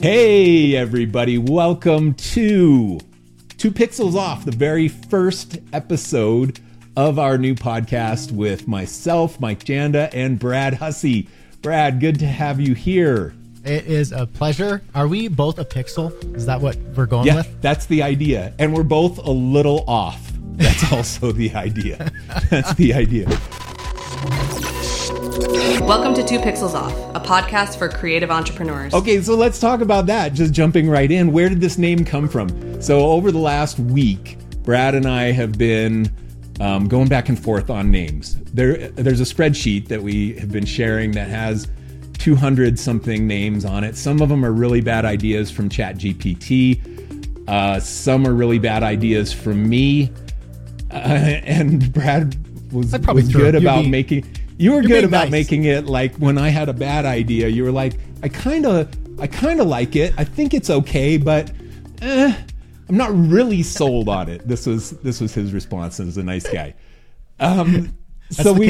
Hey everybody, welcome to Two Pixels Off, the very first episode of our new podcast with myself, Mike Janda, and Brad Hussey. Brad, good to have you here. It is a pleasure. Are we both a pixel? Is that what we're going with? Yeah, that's the idea. And we're both a little off. That's also the idea. That's the idea. Welcome to Two Pixels Off, a podcast for creative entrepreneurs. Okay, so let's talk about that. Just jumping right in. Where did this name come from? So over the last week, Brad and I have been going back and forth on names. There's a spreadsheet that we have been sharing that has 200 something names on it. Some of them are really bad ideas from ChatGPT. Some are really bad ideas from me. And Brad was good about making... You were good about making it like when I had a bad idea, you were like, I kind of like it. I think it's okay, but I'm not really sold on it. This was his response as a nice guy. So we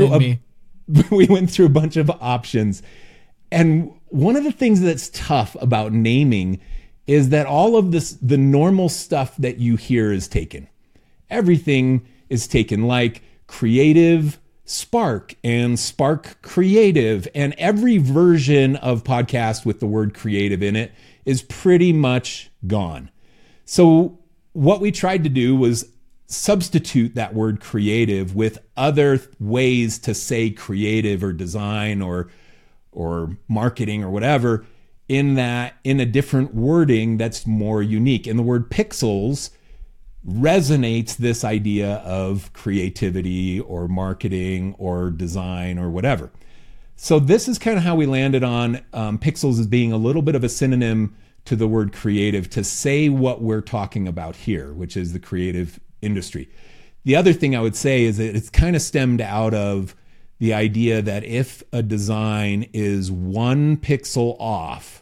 went through a bunch of options. And one of the things that's tough about naming is that all of the normal stuff that you hear is taken. Everything is taken, like creative Spark and Spark Creative, and every version of podcast with the word creative in it is pretty much gone. So what we tried to do was substitute that word creative with other ways to say creative or design or marketing or whatever in a different wording that's more unique. And the word pixels resonates this idea of creativity or marketing or design or whatever. So this is kind of how we landed on pixels as being a little bit of a synonym to the word creative to say what we're talking about here, which is the creative industry. The other thing I would say is that it's kind of stemmed out of the idea that if a design is 1 pixel off,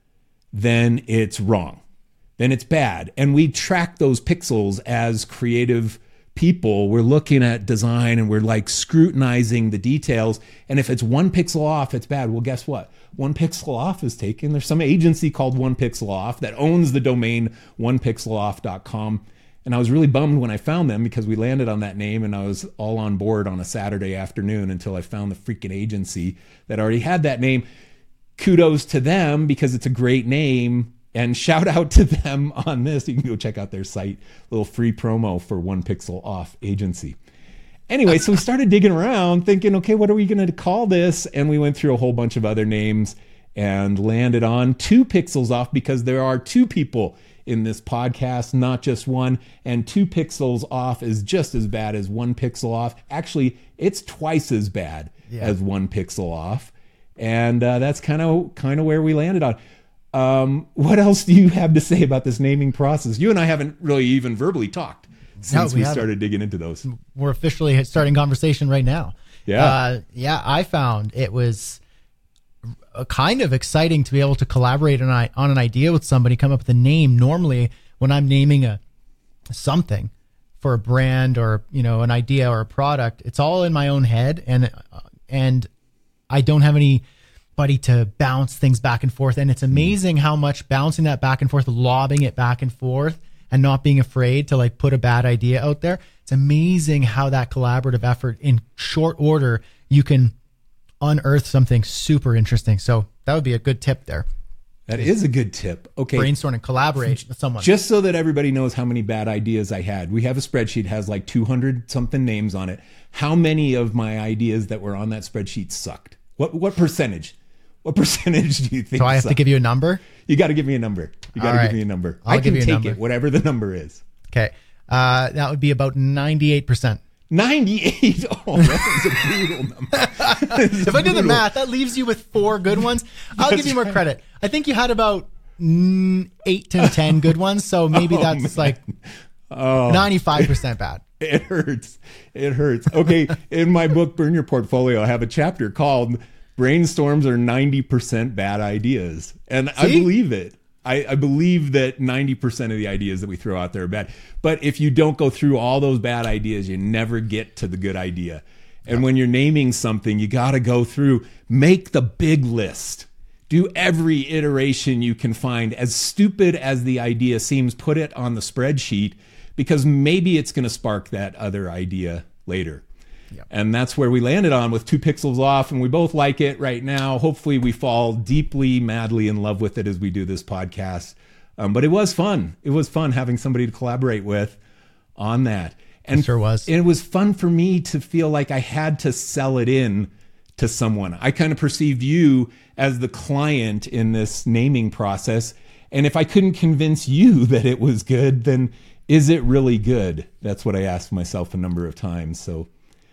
then it's wrong. Then it's bad. And we track those pixels as creative people. We're looking at design and we're like scrutinizing the details. And if it's 1 pixel off, it's bad. Well, guess what? 1 pixel off is taken. There's some agency called 1 Pixel Off that owns the domain onepixeloff.com. And I was really bummed when I found them because we landed on that name and I was all on board on a Saturday afternoon until I found the freaking agency that already had that name. Kudos to them because it's a great name. And shout out to them on this. You can go check out their site. A little free promo for 1 Pixel Off agency. Anyway, so we started digging around thinking, okay, what are we going to call this? And we went through a whole bunch of other names and landed on 2 Pixels Off because there are 2 people in this podcast, not just one. And 2 Pixels Off is just as bad as 1 Pixel Off. Actually, it's twice as bad as 1 Pixel Off. And that's kind of where we landed on. What else do you have to say about this naming process? You and I haven't really even verbally talked since we started digging into those. We're officially starting conversation right now. Yeah. I found it was kind of exciting to be able to collaborate on an idea with somebody, come up with a name. Normally, when I'm naming something for a brand or an idea or a product, it's all in my own head, and I don't have anybody to bounce things back and forth. And it's amazing how much bouncing that back and forth, lobbing it back and forth and not being afraid to like put a bad idea out there. It's amazing how that collaborative effort in short order, you can unearth something super interesting. So that would be a good tip there. That is a good tip. Okay. Brainstorm and collaborate with someone. Just so that everybody knows how many bad ideas I had. We have a spreadsheet, has like 200 something names on it. How many of my ideas that were on that spreadsheet sucked? What percentage? What percentage do you think? Do I have to give you a number? You got to give me a number. Give me a number. I can take it, whatever the number is. Okay. That would be about 98%. 98? Oh, that was a brutal number. If I do the math, that leaves you with 4 good ones. I'll give you more credit. I think you had about 8 to 10 good ones, so maybe that's like 95% bad. It hurts. Okay, in my book, Burn Your Portfolio, I have a chapter called Brainstorms Are 90% Bad Ideas. And I believe it. I believe that 90% of the ideas that we throw out there are bad. But if you don't go through all those bad ideas, you never get to the good idea. And when you're naming something, you got to go through, make the big list. do every iteration you can find. As stupid as the idea seems, put it on the spreadsheet, because maybe it's going to spark that other idea later. Yep. And that's where we landed on with 2 Pixels Off, and we both like it right now. Hopefully we fall deeply, madly in love with it as we do this podcast. But it was fun. It was fun having somebody to collaborate with on that. And it sure was. And it was fun for me to feel like I had to sell it in to someone. I kind of perceived you as the client in this naming process. And if I couldn't convince you that it was good, then is it really good? That's what I asked myself a number of times. So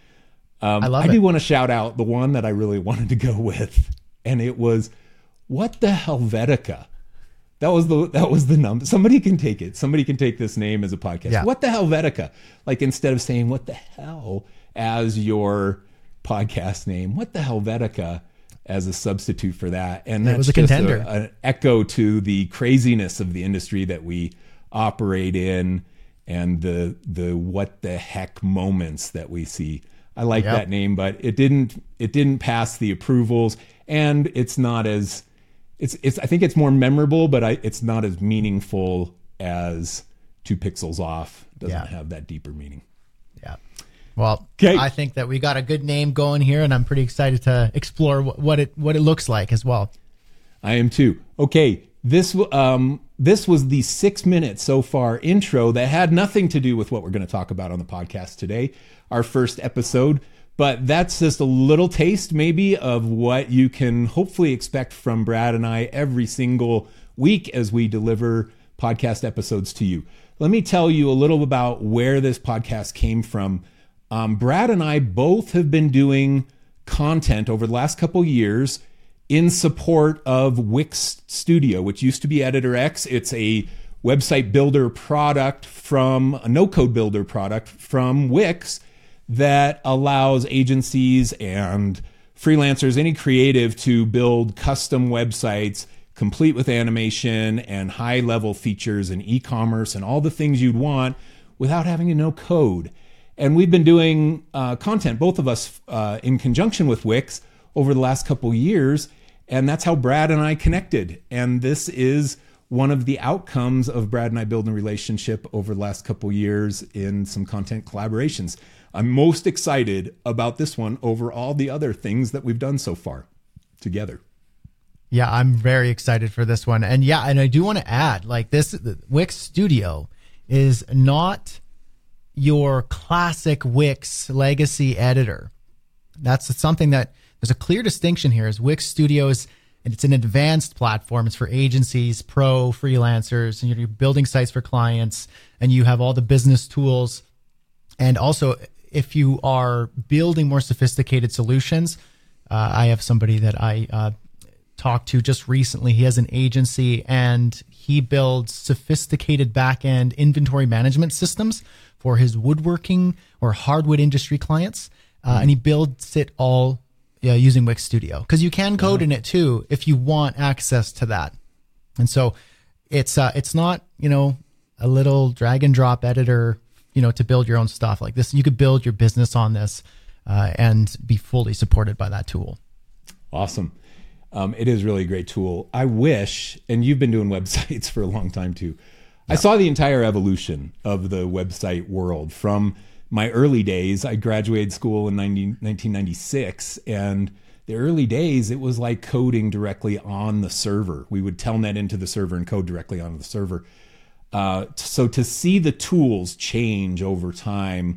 I do want to shout out the one that I really wanted to go with. And it was, what the Helvetica? That was the number. Somebody can take it. Somebody can take this name as a podcast. Yeah. What the Helvetica? Like, instead of saying what the hell as your podcast name, what the Helvetica as a substitute for that. And that was a contender. An echo to the craziness of the industry that we operate in, and the what the heck moments that we see. I like that name, but it didn't pass the approvals, and it's not as I think it's more memorable, but it's not as meaningful as 2 Pixels Off. Doesn't have that deeper meaning. Yeah. Well, I think that we got a good name going here, and I'm pretty excited to explore what it looks like as well. I am too. Okay, this was the 6 minutes so far intro that had nothing to do with what we're going to talk about on the podcast today, our first episode. But that's just a little taste maybe of what you can hopefully expect from Brad and I every single week as we deliver podcast episodes to you. Let me tell you a little about where this podcast came from. Brad and I both have been doing content over the last couple years in support of Wix Studio, which used to be Editor X. It's a website builder product a no-code builder product from Wix that allows agencies and freelancers, any creative, to build custom websites complete with animation and high-level features and e-commerce and all the things you'd want without having to know code. And we've been doing content, both of us, in conjunction with Wix over the last couple years, and that's how Brad and I connected. And this is one of the outcomes of Brad and I building a relationship over the last couple years in some content collaborations. I'm most excited about this one over all the other things that we've done so far together. Yeah, I'm very excited for this one. And I do want to add, like, this Wix Studio is not your classic Wix legacy editor. That's something that there's a clear distinction here. Is Wix Studio it's an advanced platform. It's for agencies, freelancers, and you're building sites for clients, and you have all the business tools. And also, if you are building more sophisticated solutions, I have somebody that I talked to just recently. He has an agency, and he builds sophisticated back-end inventory management systems for his woodworking or hardwood industry clients. And he builds it all using Wix Studio, because you can code in it too if you want access to that. And so it's not, a little drag and drop editor, to build your own stuff like this. You could build your business on this and be fully supported by that tool. Awesome. It is really a great tool. I wish, and you've been doing websites for a long time too. I saw the entire evolution of the website world from my early days. I graduated school in 1996, and the early days, it was like coding directly on the server. We would telnet into the server and code directly onto the server. So to see the tools change over time,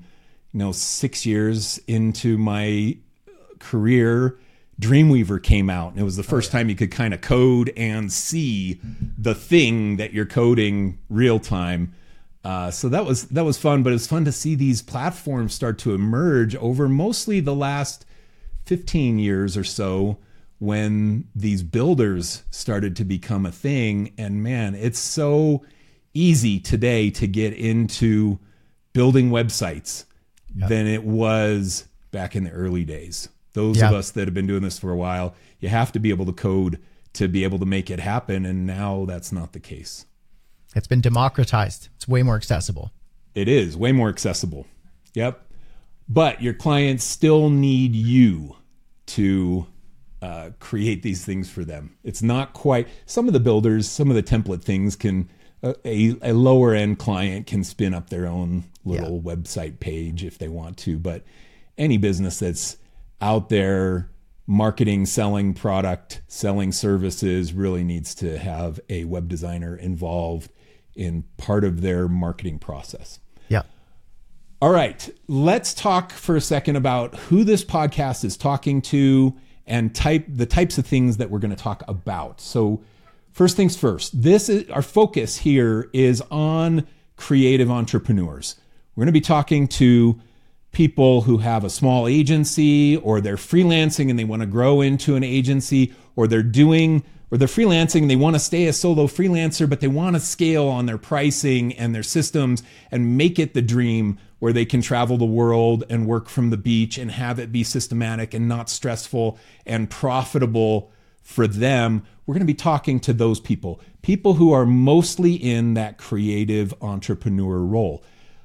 6 years into my career, Dreamweaver came out, and it was the first time you could kind of code and see the thing that you're coding real time. So that was fun, but it was fun to see these platforms start to emerge over mostly the last 15 years or so, when these builders started to become a thing. And man, it's so easy today to get into building websites than it was back in the early days. Those of us that have been doing this for a while, you have to be able to code to be able to make it happen. And now that's not the case. It's been democratized. It's way more accessible. It is way more accessible. Yep. But your clients still need you to create these things for them. It's not quite, some of the builders, some of the template things can, a lower end client can spin up their own little website page if they want to, but any business that's out there marketing, selling product, selling services really needs to have a web designer involved in part of their marketing process. Yeah. All right, let's talk for a second about who this podcast is talking to and the types of things that we're going to talk about. So first things first, our focus here is on creative entrepreneurs. We're going to be talking to people who have a small agency, or they're freelancing and they want to grow into an agency, or they're freelancing and they want to stay a solo freelancer, but they want to scale on their pricing and their systems and make it the dream where they can travel the world and work from the beach and have it be systematic and not stressful and profitable for them. We're going to be talking to those people who are mostly in that creative entrepreneur role.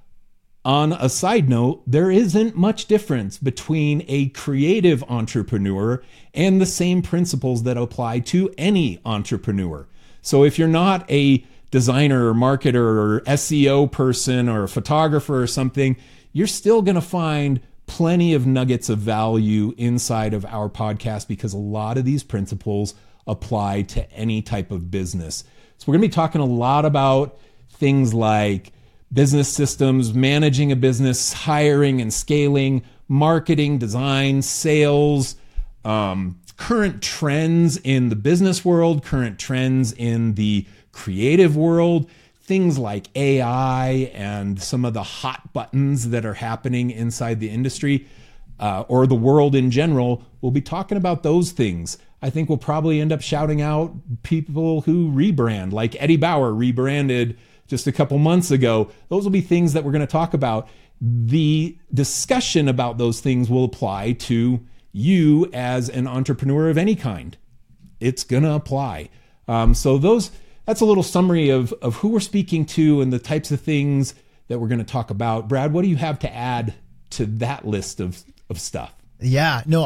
On a side note, there isn't much difference between a creative entrepreneur and the same principles that apply to any entrepreneur. So if you're not a designer or marketer or SEO person or a photographer or something, you're still going to find plenty of nuggets of value inside of our podcast, because a lot of these principles apply to any type of business. So we're going to be talking a lot about things like business systems, managing a business, hiring and scaling, marketing, design, sales, current trends in the business world, current trends in the creative world, things like AI and some of the hot buttons that are happening inside the industry or the world in general. We'll be talking about those things. I think we'll probably end up shouting out people who rebrand, like Eddie Bauer rebranded just a couple months ago. Those will be things that we're going to talk about. The discussion about those things will apply to you as an entrepreneur of any kind. It's going to apply. So that's a little summary of who we're speaking to and the types of things that we're going to talk about. Brad, what do you have to add to that list of stuff? Yeah, no,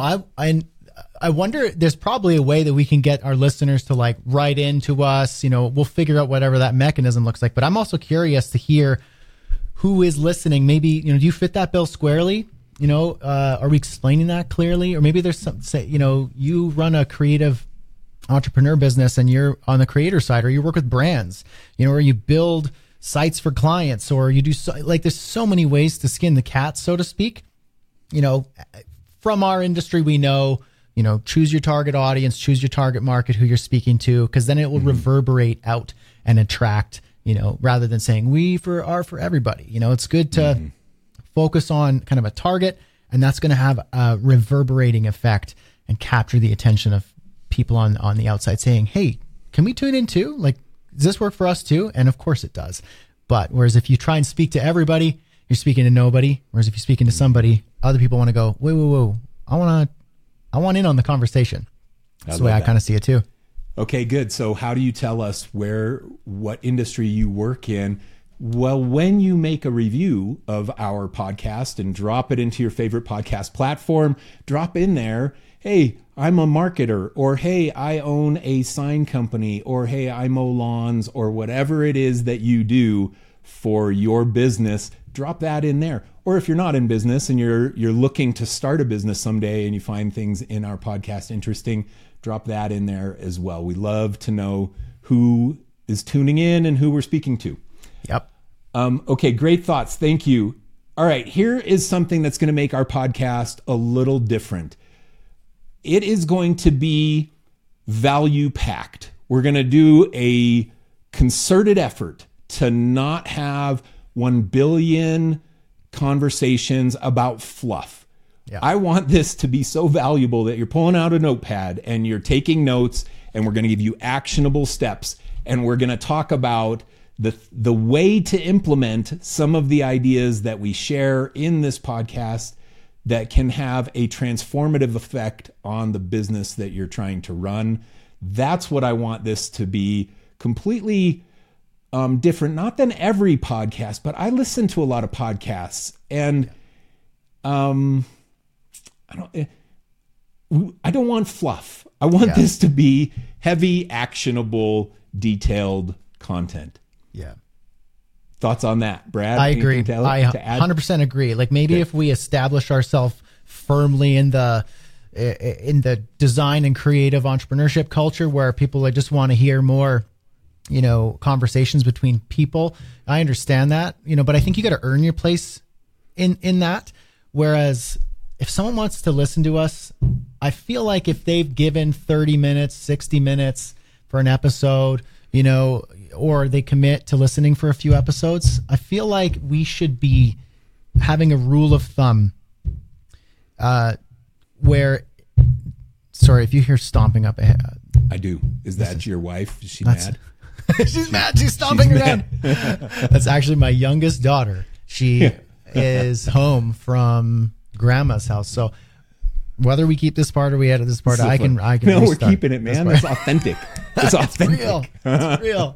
I wonder, there's probably a way that we can get our listeners to like write into us. We'll figure out whatever that mechanism looks like. But I'm also curious to hear who is listening. Maybe, do you fit that bill squarely? Are we explaining that clearly? Or maybe there's some, say, you run a creative entrepreneur business and you're on the creator side, or you work with brands, or you build sites for clients, or you do there's so many ways to skin the cat, so to speak. From our industry, we know, choose your target audience, choose your target market, who you're speaking to, because then it will reverberate out and attract, rather than saying we are for everybody. It's good to focus on kind of a target, and that's going to have a reverberating effect and capture the attention of people on the outside saying, hey, can we tune in too? Like, does this work for us too? And of course it does. But whereas if you try and speak to everybody, you're speaking to nobody. Whereas if you're speaking to somebody, other people want to go, whoa, I want in on the conversation. That's the way I kind of see it too. Okay, good. So how do you tell us what industry you work in? Well, when you make a review of our podcast and drop it into your favorite podcast platform, drop in there, hey, I'm a marketer, or hey, I own a sign company, or hey, I mow lawns, or whatever it is that you do for your business, drop that in there. Or if you're not in business and you're looking to start a business someday and you find things in our podcast interesting, drop that in there as well. We love to know who is tuning in and who we're speaking to. Yep. Okay, great thoughts. Thank you. All right, here is something that's going to make our podcast a little different. It is going to be value-packed. We're going to do a concerted effort to not have 1 billion conversations about fluff. Yeah. I want this to be so valuable that you're pulling out a notepad and you're taking notes, and we're going to give you actionable steps, and we're going to talk about the way to implement some of the ideas that we share in this podcast that can have a transformative effect on the business that you're trying to run. That's what I want this to be, completely different, not than every podcast, but I listen to a lot of podcasts, and I don't want fluff. I want this to be heavy, actionable, detailed content. Yeah. Thoughts on that, Brad? I agree. I 100% agree. Like maybe if we establish ourselves firmly in the design and creative entrepreneurship culture where people just want to hear more, conversations between people. I understand that, but I think you got to earn your place in that. Whereas if someone wants to listen to us, I feel like if they've given 30 minutes, 60 minutes for an episode, or they commit to listening for a few episodes, I feel like we should be having a rule of thumb where, sorry, if you hear stomping up ahead. I do. Is that your wife? Is she mad? She's mad. She's stomping around. That's actually my youngest daughter. She is home from grandma's house. So whether we keep this part or we edit this part, I can. No, we're keeping it, man. It's authentic. It's authentic. Real. It's real.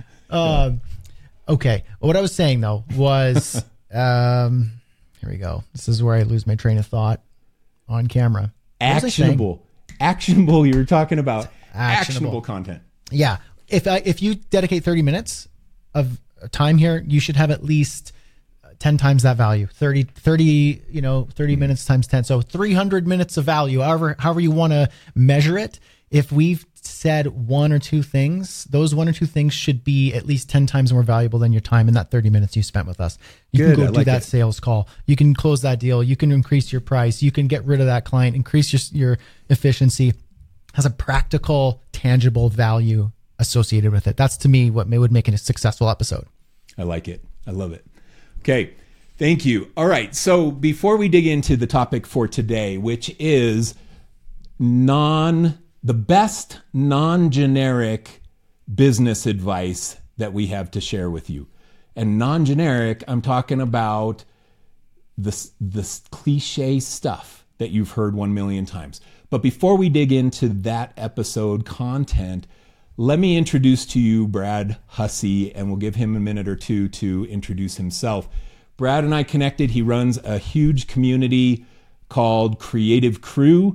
Okay. Well, what I was saying though was, here we go. This is where I lose my train of thought on camera. Actionable. You were talking about actionable content. Yeah. If you dedicate 30 minutes of time here, you should have at least 10 times that value. 30 minutes times 10. So 300 minutes of value, however you want to measure it. If we've said one or two things, those one or two things should be at least 10 times more valuable than your time in that 30 minutes you spent with us. You can go do that sales call. You can close that deal. You can increase your price. You can get rid of that client, increase your efficiency. Has a practical, tangible value associated with it. That's to me what would make it a successful episode. I like it. I love it. Okay. Thank you. All right. So before we dig into the topic for today, which is the best non-generic business advice that we have to share with you. And non-generic, I'm talking about this cliche stuff that you've heard 1 million times. But before we dig into that episode content, let me introduce to you Brad Hussey, and we'll give him a minute or two to introduce himself. Brad and I connected. He runs a huge community called Creative Crew,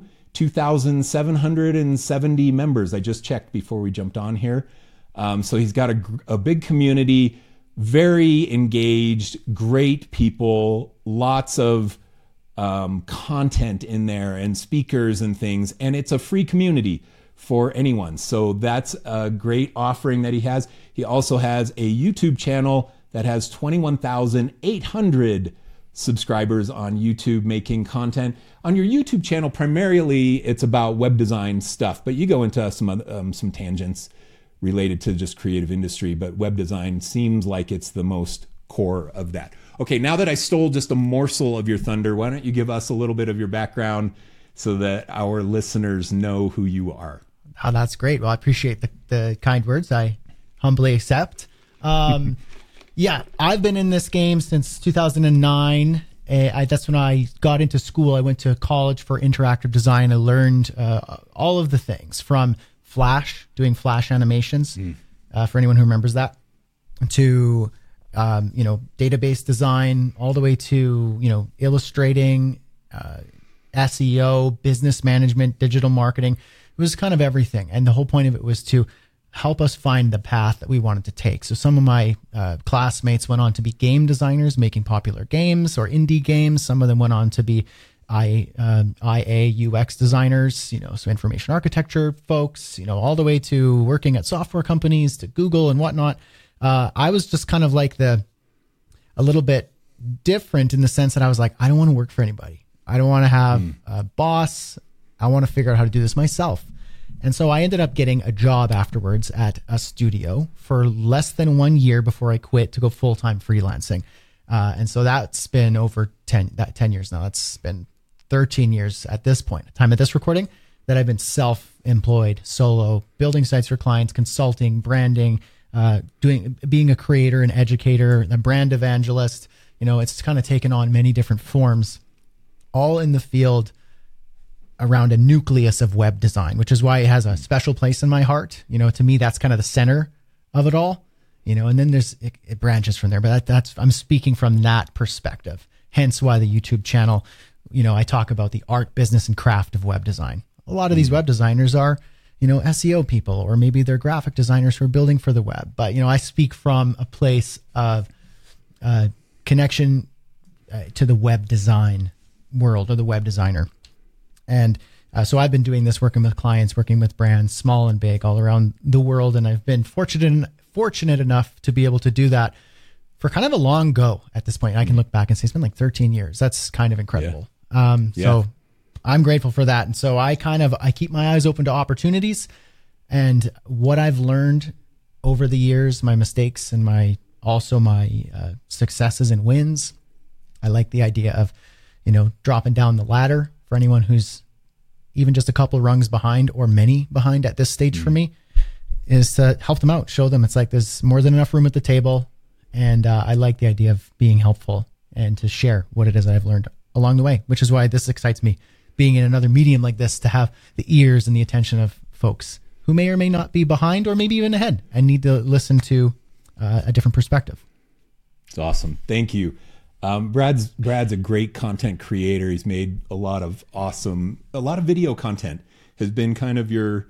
2,770 members. I just checked before we jumped on here. So he's got a big community, very engaged, great people, lots of content in there and speakers and things. And it's a free community for anyone. So that's a great offering that he has. He also has a YouTube channel that has 21,800 subscribers on YouTube making content. On your YouTube channel, primarily it's about web design stuff, but you go into some tangents related to just creative industry, but web design seems like it's the most core of that. Okay, now that I stole just a morsel of your thunder, why don't you give us a little bit of your background so that our listeners know who you are? Oh, that's great. Well, I appreciate the kind words. I humbly accept. Yeah, I've been in this game since 2009. That's when I got into school. I went to college for interactive design. I learned all of the things from Flash, doing Flash animations, for anyone who remembers that, to database design, all the way to illustrating, SEO, business management, digital marketing. It was kind of everything, and the whole point of it was to help us find the path that we wanted to take. So some of my classmates went on to be game designers, making popular games or indie games. Some of them went on to be IA, UX designers, so information architecture folks, all the way to working at software companies, to Google and whatnot. I was just kind of like a little bit different in the sense that I was like, I don't want to work for anybody. I don't want to have a boss. I want to figure out how to do this myself. And so I ended up getting a job afterwards at a studio for less than 1 year before I quit to go full-time freelancing. And so that's been over 10 years now. That's been 13 years at this point, time of this recording, that I've been self-employed, solo, building sites for clients, consulting, branding, being a creator, an educator, a brand evangelist. It's kind of taken on many different forms, all in the field around a nucleus of web design, which is why it has a special place in my heart. To me, that's kind of the center of it all, and then it branches from there, but I'm speaking from that perspective, hence why the YouTube channel I talk about the art, business, and craft of web design. A lot of these web designers are, SEO people, or maybe they're graphic designers who are building for the web. But, I speak from a place of connection to the web design world, or the web designer. And so I've been doing this, working with clients, working with brands, small and big, all around the world. And I've been fortunate enough to be able to do that for kind of a long go at this point. And I can look back and say it's been like 13 years. That's kind of incredible. So I'm grateful for that. And so I keep my eyes open to opportunities, and what I've learned over the years, my mistakes and my successes and wins. I like the idea of, dropping down the ladder for anyone who's even just a couple rungs behind or many behind at this stage for me, is to help them out, show them it's like there's more than enough room at the table. And I like the idea of being helpful and to share what it is I've learned along the way, which is why this excites me, being in another medium like this, to have the ears and the attention of folks who may or may not be behind or maybe even ahead and need to listen to a different perspective. It's awesome. Thank you. Brad's a great content creator. He's made a lot of video content. Has been kind of your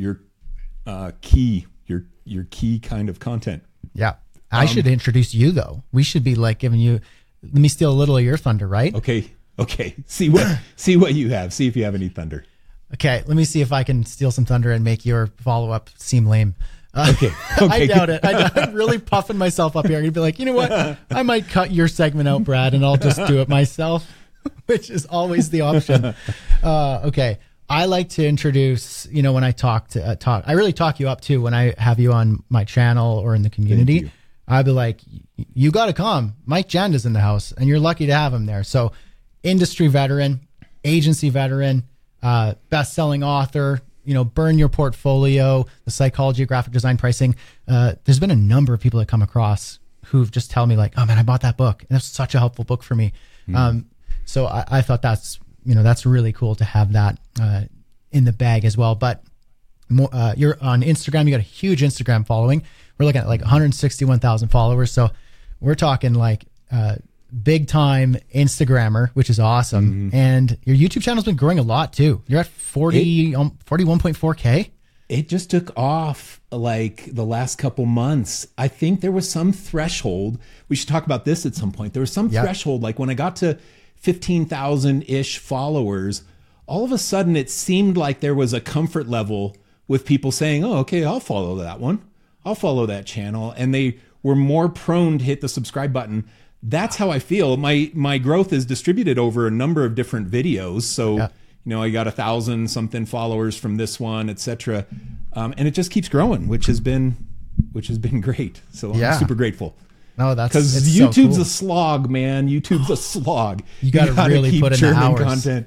key kind of content. Yeah. I should introduce you though. We should be like giving you, let me steal a little of your thunder, right? Okay. See what you have. See if you have any thunder. Okay. Let me see if I can steal some thunder and make your follow-up seem lame. Okay. I doubt it. I'm really puffing myself up here. I'm going to be like, you know what? I might cut your segment out, Brad, and I'll just do it myself, which is always the option. Okay. I like to introduce, when I talk, I really talk you up too when I have you on my channel or in the community. I'd be like, you got to come. Mike Janda's in the house, and you're lucky to have him there. So industry veteran, agency veteran, best-selling author, Burn Your Portfolio, The Psychology of Graphic Design Pricing. There's been a number of people that come across who've just tell me like, oh man, I bought that book. And that's such a helpful book for me. So I thought that's really cool to have that in the bag as well. But you're on Instagram. You got a huge Instagram following. We're looking at like 161,000 followers. So we're talking like big time Instagrammer, which is awesome. And your YouTube channel's been growing a lot too. You're at 41.4K. It just took off like the last couple months. I think there was some threshold. We should talk about this at some point. There was some threshold, like when I got to 15,000-ish followers, all of a sudden it seemed like there was a comfort level with people saying, oh, okay, I'll follow that one. I'll follow that channel. And they were more prone to hit the subscribe button. That's how I feel. My growth is distributed over a number of different videos. So, I got 1,000 something followers from this one, etc. And it just keeps growing, which has been great. So I'm super grateful. No, that's because YouTube's a slog, man. YouTube's a slog. You got to really keep put in the hours. Content.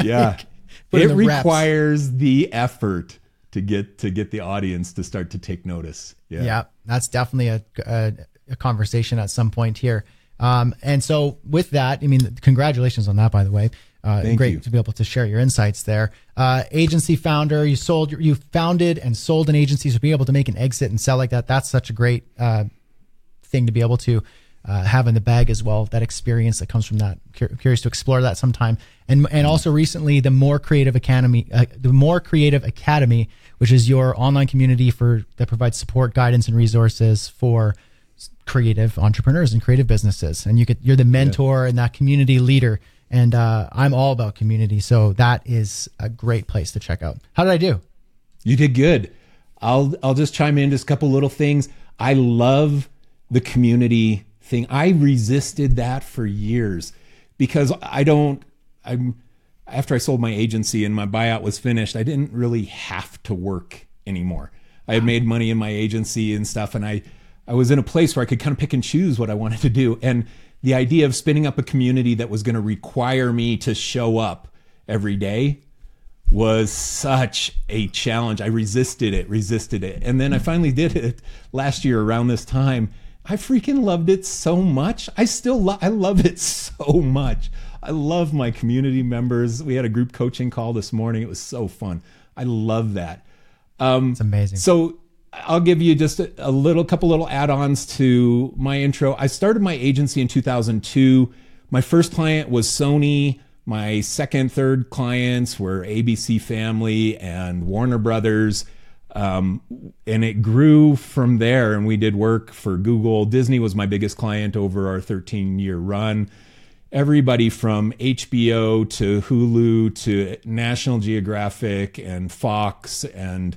It requires the effort to get the audience to start to take notice. Yeah, that's definitely a conversation at some point here. And so with that, congratulations on that, by the way. Great to be able to share your insights there. Agency founder, you founded and sold an agency, so being able to make an exit and sell like that, that's such a great thing to be able to have in the bag as well. That experience that comes from that. Curious to explore that sometime. And also recently, the More Creative Academy, which is your online community that provides support, guidance, and resources for creative entrepreneurs and creative businesses. And you're the mentor and that community leader. And I'm all about community. So that is a great place to check out. How did I do? You did good. I'll just chime in just a couple little things. I love the community thing. I resisted that for years because after I sold my agency and my buyout was finished, I didn't really have to work anymore. I had made money in my agency and stuff. And I was in a place where I could kind of pick and choose what I wanted to do. And the idea of spinning up a community that was going to require me to show up every day was such a challenge. I resisted it. And then I finally did it last year around this time. I freaking loved it so much. I love it so much. I love my community members. We had a group coaching call this morning. It was so fun. I love that. It's amazing. So I'll give you just a couple little add-ons to my intro. I started my agency in 2002. My first client was Sony My second, third clients were ABC Family and Warner Brothers. And it grew from there, and we did work for Google. Disney was my biggest client over our 13-year run. Everybody from HBO to Hulu to National Geographic and Fox and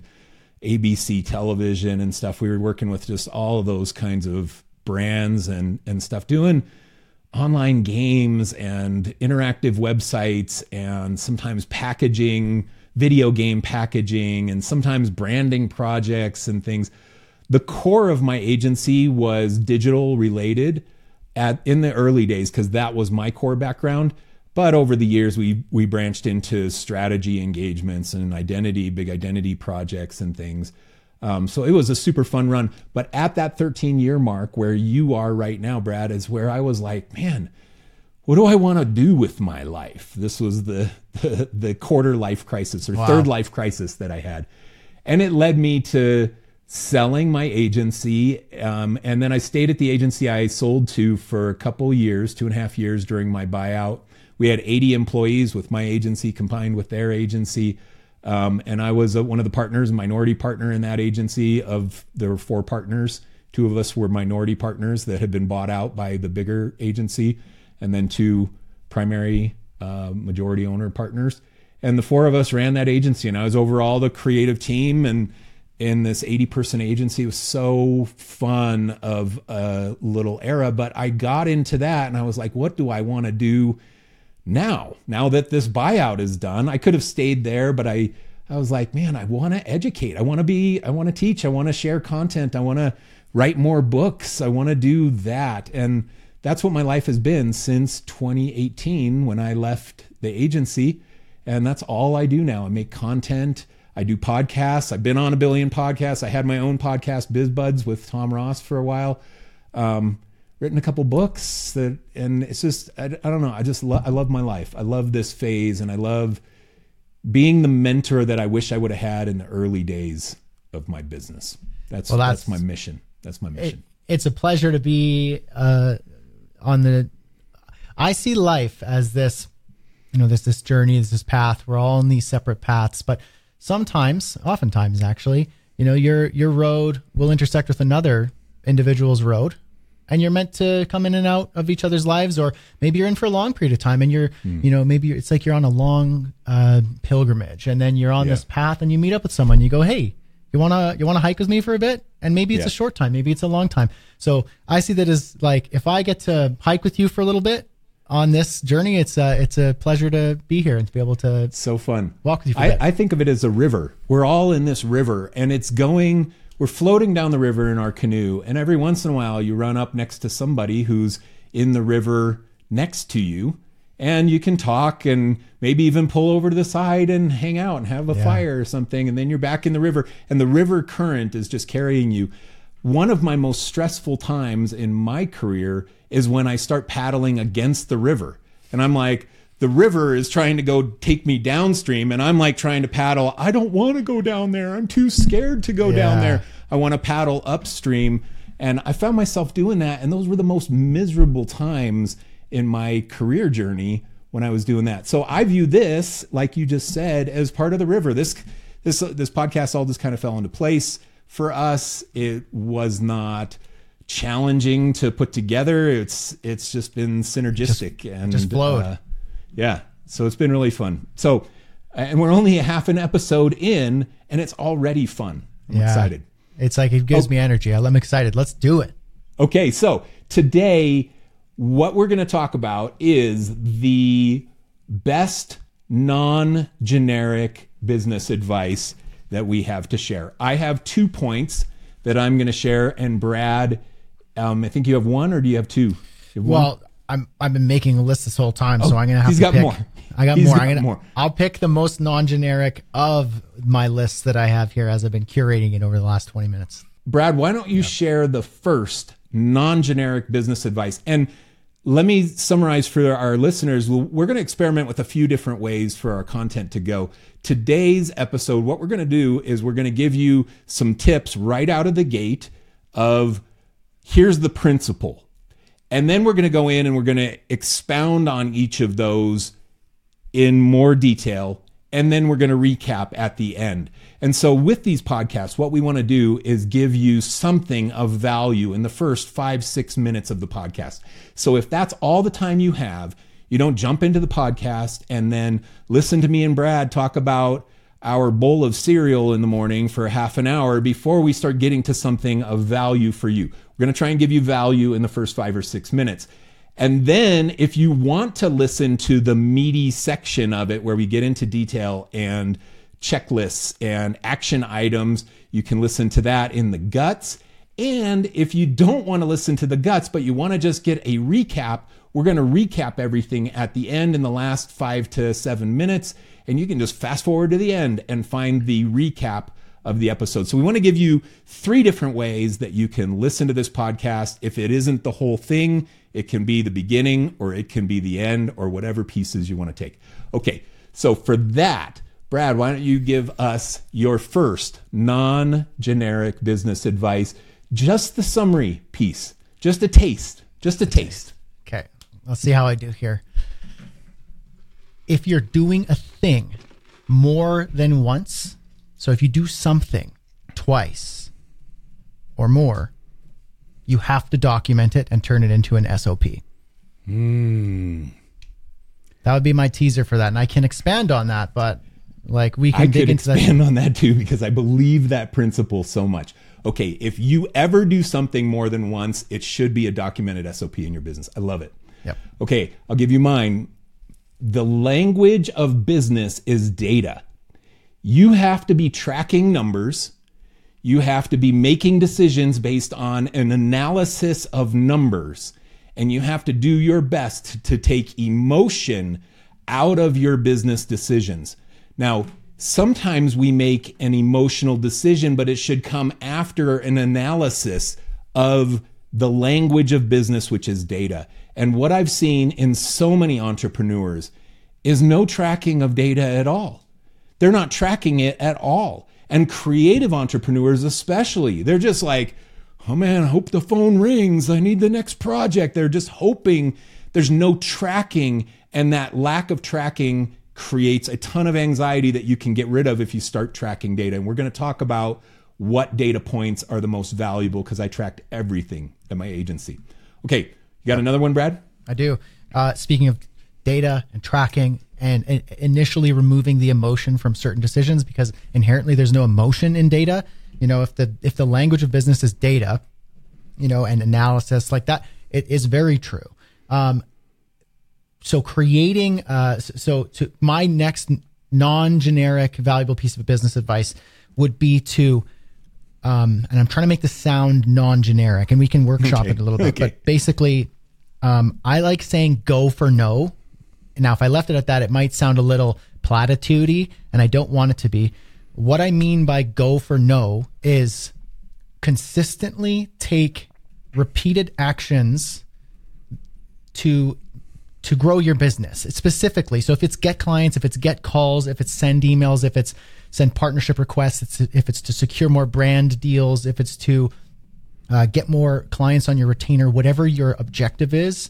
ABC Television and stuff. We were working with just all of those kinds of brands and stuff, doing online games and interactive websites and sometimes packaging, video game packaging, and sometimes branding projects and things. The core of my agency was digital related in the early days, because that was my core background. But over the years, we branched into strategy engagements and big identity projects and things. So it was a super fun run. But at that 13-year mark where you are right now, Brad, is where I was like, man, what do I want to do with my life? This was the quarter life crisis or third life crisis that I had. And it led me to selling my agency. And then I stayed at the agency I sold to for a couple years, 2.5 years during my buyout. We had 80 employees with my agency combined with their agency. And I was one of the partners, minority partner in that agency. There were 4 partners. 2 of us were minority partners that had been bought out by the bigger agency, and then 2 primary majority owner partners. And the 4 of us ran that agency, and I was over all the creative team. And in this 80-person agency, it was so fun of a little era. But I got into that, and I was like, what do I want to do now that this buyout is done? I could have stayed there, but I was like, man, I want to educate. I want to teach. I want to share content. I want to write more books. I want to do that. And that's what my life has been since 2018 when I left the agency. And that's all I do now. I make content. I do podcasts. I've been on a billion podcasts. I had my own podcast, Biz Buds, with Tom Ross for a while. Written a couple books and it's just, I don't know. I love my life. I love this phase, and I love being the mentor that I wish I would have had in the early days of my business. That's my mission. That's my mission. It's a pleasure to be I see life as this, this journey, this path. We're all on these separate paths, but oftentimes actually, your road will intersect with another individual's road. And you're meant to come in and out of each other's lives, or maybe you're in for a long period of time, and maybe it's like you're on a long pilgrimage, and then you're on this path, and you meet up with someone. You go, hey, you wanna hike with me for a bit? And maybe it's a short time, maybe it's a long time. So I see that as like, if I get to hike with you for a little bit on this journey, it's a pleasure to be here and to be able to. It's so fun. Walk with you for a bit. I think of it as a river. We're all in this river, and we're floating down the river in our canoe, and every once in a while you run up next to somebody who's in the river next to you, and you can talk and maybe even pull over to the side and hang out and have a fire or something, and then you're back in the river, and the river current is just carrying you. One of my most stressful times in my career is when I start paddling against the river, and I'm like, the river is trying to go take me downstream, and I'm like trying to paddle. I don't want to go down there. I'm too scared to go down there. I want to paddle upstream. And I found myself doing that. And those were the most miserable times in my career journey when I was doing that. So I view this, like you just said, as part of the river. This podcast all just kind of fell into place for us. It was not challenging to put together. It's just been synergistic and just flowed. So it's been really fun. So, and we're only a half an episode in, and it's already fun. I'm excited. It's like, it gives me energy. I'm excited. Let's do it. Okay. So today, what we're going to talk about is the best non-generic business advice that we have to share. I have 2 points that I'm going to share. And Brad, I think you have 1, or do you have 2? Well, I've been making a list this whole time, so I'm gonna have to pick. More. I got more. I'll pick the most non-generic of my lists that I have here, as I've been curating it over the last 20 minutes. Brad, why don't you share the first non-generic business advice? And let me summarize for our listeners. We're going to experiment with a few different ways for our content to go. Today's episode, what we're going to do is we're going to give you some tips right out of the gate of, here's the principle. And then we're going to go in and we're going to expound on each of those in more detail, and then we're going to recap at the end. And so with these podcasts, what we want to do is give you something of value in the first 5-6 minutes of the podcast. So if that's all the time you have, you don't jump into the podcast and then listen to me and Brad talk about our bowl of cereal in the morning for half an hour before we start getting to something of value for you. We're going to try and give you value in the first 5 or 6 minutes. And then if you want to listen to the meaty section of it where we get into detail and checklists and action items, you can listen to that in the guts. And if you don't want to listen to the guts, but you want to just get a recap, we're going to recap everything at the end in the last 5 to 7 minutes. And you can just fast forward to the end and find the recap of the episode. So we want to give you 3 different ways that you can listen to this podcast. If it isn't the whole thing, it can be the beginning or it can be the end or whatever pieces you want to take. Okay, so for that, Brad, why don't you give us your first non-generic business advice, just the summary piece, just a taste. Okay, let's see how I do here. If you're doing a thing more than once, so if you do something twice or more, you have to document it and turn it into an SOP. That would be my teaser for that. And I can expand on that, but like we can dig into that. I could expand on that too, because I believe that principle so much. Okay, if you ever do something more than once, it should be a documented SOP in your business. I love it. Yep. Okay, I'll give you mine. The language of business is data. You have to be tracking numbers. You have to be making decisions based on an analysis of numbers. And you have to do your best to take emotion out of your business decisions. Now, sometimes we make an emotional decision, but it should come after an analysis of the language of business, which is data. And what I've seen in so many entrepreneurs is no tracking of data at all. They're not tracking it at all. And creative entrepreneurs especially, they're just like, oh man, I hope the phone rings. I need the next project. They're just hoping. There's no tracking. And that lack of tracking creates a ton of anxiety that you can get rid of if you start tracking data. And we're going to talk about what data points are the most valuable because I tracked everything at my agency. Okay, you got another one, Brad? I do. Speaking of data and tracking and initially removing the emotion from certain decisions, because inherently there's no emotion in data. You know, if the language of business is data, you know, and analysis like that, it is very true. So creating, to my next non-generic valuable piece of business advice would be to, and I'm trying to make this sound non-generic, and we can workshop it a little bit, but basically, I like saying go for no. Now, if I left it at that, it might sound a little platitude-y, and I don't want it to be. What I mean by go for no is consistently take repeated actions to grow your business specifically. So if it's get clients, if it's get calls, if it's send emails, if it's send partnership requests, if it's to secure more brand deals, if it's to get more clients on your retainer, whatever your objective is,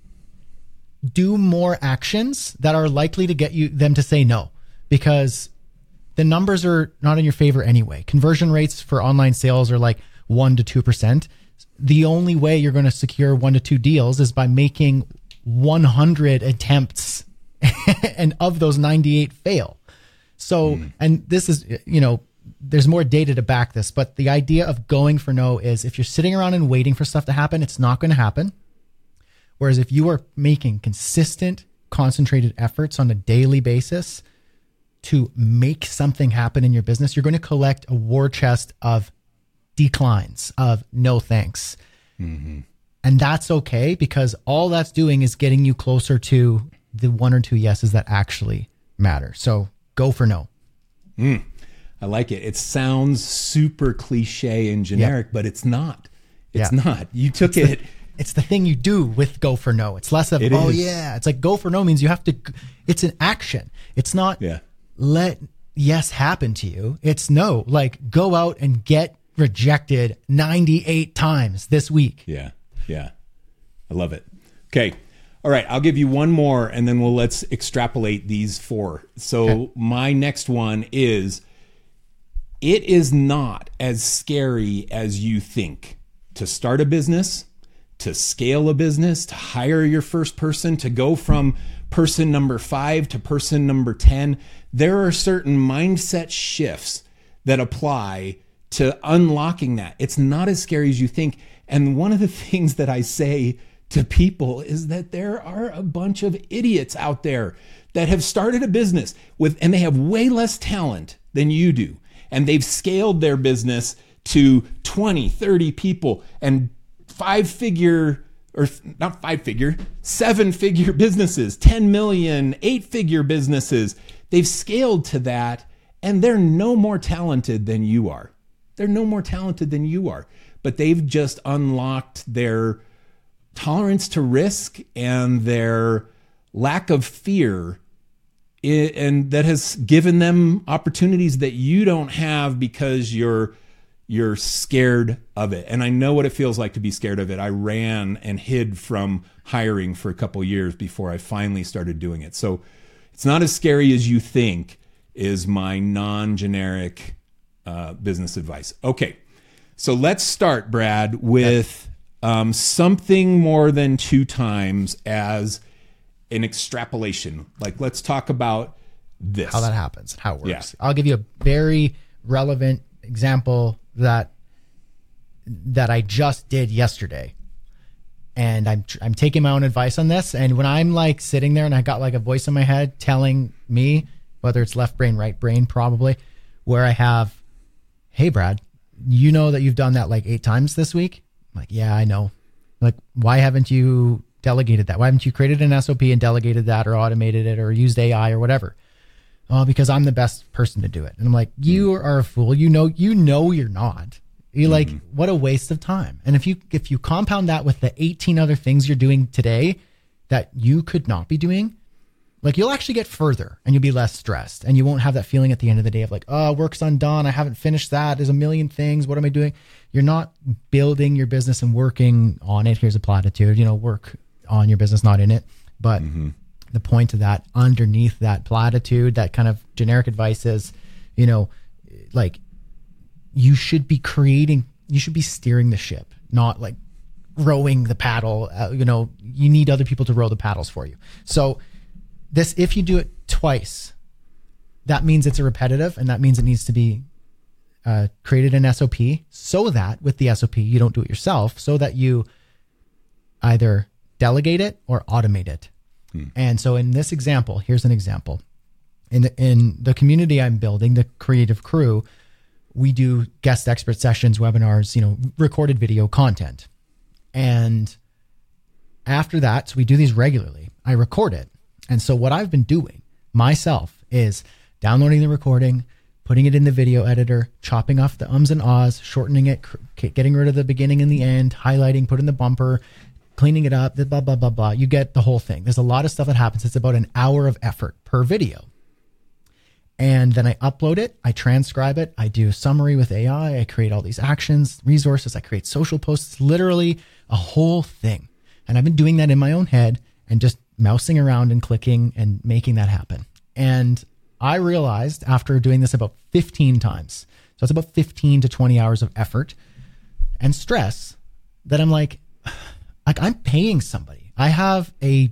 do more actions that are likely to get them to say no, because the numbers are not in your favor anyway. Conversion rates for online sales are like 1 to 2%. The only way you're going to secure 1 to 2 deals is by making 100 attempts and of those 98 fail. So, and this is, you know, there's more data to back this, but the idea of going for no is if you're sitting around and waiting for stuff to happen, it's not going to happen. Whereas if you are making consistent, concentrated efforts on a daily basis to make something happen in your business, you're going to collect a war chest of declines, of no thanks. Mm-hmm. And that's okay, because all that's doing is getting you closer to the 1 or 2 yeses that actually matter. So go for no. I like it. It sounds super cliche and generic, but it's not. It's not. You took it. It's the thing you do with go for no. It's less of, It's like go for no means you have to, it's an action. It's not let yes happen to you. It's no, like go out and get rejected 98 times this week. Yeah. I love it. Okay. All right, I'll give you one more, and then let's extrapolate these 4. So my next one is, it is not as scary as you think to start a business, to scale a business, to hire your first person, to go from person number 5 to person number 10. There are certain mindset shifts that apply to unlocking that. It's not as scary as you think. And one of the things that I say to people is that there are a bunch of idiots out there that have started a business and they have way less talent than you do. And they've scaled their business to 20, 30 people and 7-figure businesses, 10 million, 8-figure businesses. They've scaled to that, and they're no more talented than you are. They're no more talented than you are, but they've just unlocked their tolerance to risk and their lack of fear, and that has given them opportunities that you don't have because you're scared of it. And I know what it feels like to be scared of it. I ran and hid from hiring for a couple years before I finally started doing it. So it's not as scary as you think is my non-generic business advice. Okay, so let's start, Brad, with something more than 2 times as an extrapolation. Like, let's talk about this. How that happens, how it works. Yeah. I'll give you a very relevant example that I just did yesterday. And I'm taking my own advice on this. And when I'm like sitting there and I got like a voice in my head telling me, whether it's left brain, right brain, probably, where I have, hey, Brad, you know that you've done that like 8 times this week? I'm like, yeah, I know. Like, why haven't you delegated that? Why haven't you created an SOP and delegated that or automated it or used AI or whatever? Oh, because I'm the best person to do it. And I'm like, you are a fool. You know you're not. You're like, what a waste of time. And if you compound that with the 18 other things you're doing today that you could not be doing, like, you'll actually get further and you'll be less stressed and you won't have that feeling at the end of the day of like, oh, work's undone. I haven't finished that. There's a million things. What am I doing? You're not building your business and working on it. Here's a platitude, work on your business, not in it. But the point of that, underneath that platitude, that kind of generic advice is, like, you should be steering the ship, not like rowing the paddle. You need other people to row the paddles for you. So if you do it twice, that means it's a repetitive, and that means it needs to be created an SOP, so that with the SOP, you don't do it yourself, so that you either delegate it or automate it. And so in this example, here's an example. In the community I'm building, the Creative Crew, we do guest expert sessions, webinars, recorded video content. And after that, so we do these regularly, I record it. And so what I've been doing myself is downloading the recording, putting it in the video editor, chopping off the ums and ahs, shortening it, getting rid of the beginning and the end, highlighting, putting the bumper, cleaning it up, blah, blah, blah, blah. You get the whole thing. There's a lot of stuff that happens. It's about an hour of effort per video. And then I upload it, I transcribe it, I do a summary with AI, I create all these actions, resources, I create social posts, literally a whole thing. And I've been doing that in my own head and just mousing around and clicking and making that happen. And I realized after doing this about 15 times, so it's about 15 to 20 hours of effort and stress, that I'm like I'm paying somebody. I have a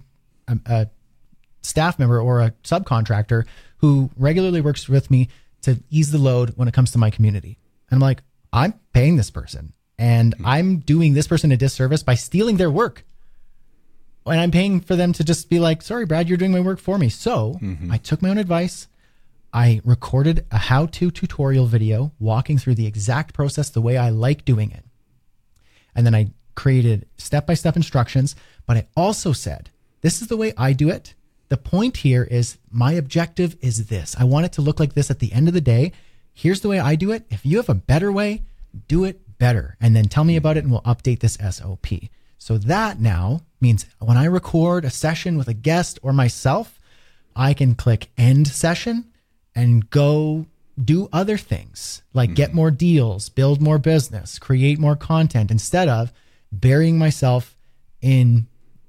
staff member or a subcontractor who regularly works with me to ease the load when it comes to my community. And I'm like, I'm paying this person and I'm doing this person a disservice by stealing their work. And I'm paying for them to just be like, sorry, Brad, you're doing my work for me. So I took my own advice. I recorded a how-to tutorial video walking through the exact process the way I like doing it. And then I created step-by-step instructions, but I also said, this is the way I do it. The point here is my objective is this. I want it to look like this at the end of the day. Here's the way I do it. If you have a better way, do it better. And then tell me about it and we'll update this SOP. So that now means when I record a session with a guest or myself, I can click end session and go do other things like get more deals, build more business, create more content instead of burying myself in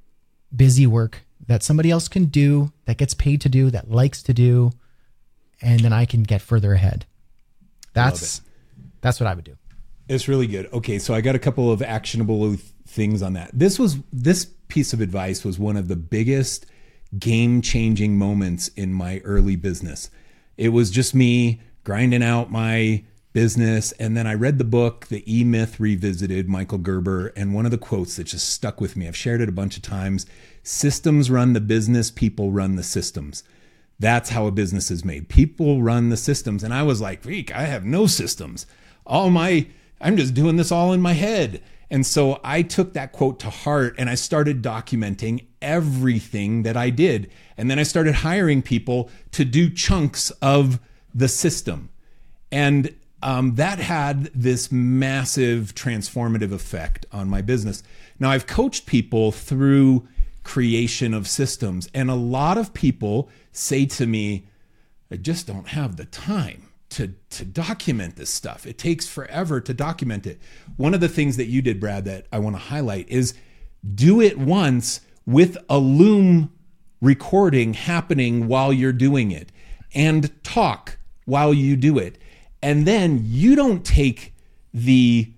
busy work that somebody else can do, that gets paid to do, that likes to do, and then I can get further ahead. That's what I would do. It's really good. Okay, so I got a couple of actionable things on that. This piece of advice was one of the biggest game-changing moments in my early business. It was just me grinding out my business, and then I read the book, The E-Myth Revisited, Michael Gerber, and one of the quotes that just stuck with me, I've shared it a bunch of times: systems run the business, people run the systems. That's how a business is made. People run the systems. And I was like, freak, I have no systems. I'm just doing this all in my head. And so I took that quote to heart and I started documenting everything that I did. And then I started hiring people to do chunks of the system. And that had this massive transformative effect on my business. Now, I've coached people through creation of systems, and a lot of people say to me, I just don't have the time to document this stuff. It takes forever to document it. One of the things that you did, Brad, that I want to highlight is do it once with a Loom recording happening while you're doing it, and talk while you do it. And then you don't take the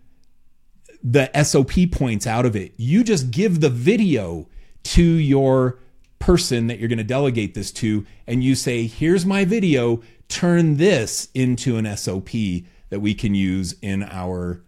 SOP points out of it. You just give the video to your person that you're going to delegate this to, and you say, here's my video, turn this into an SOP that we can use in our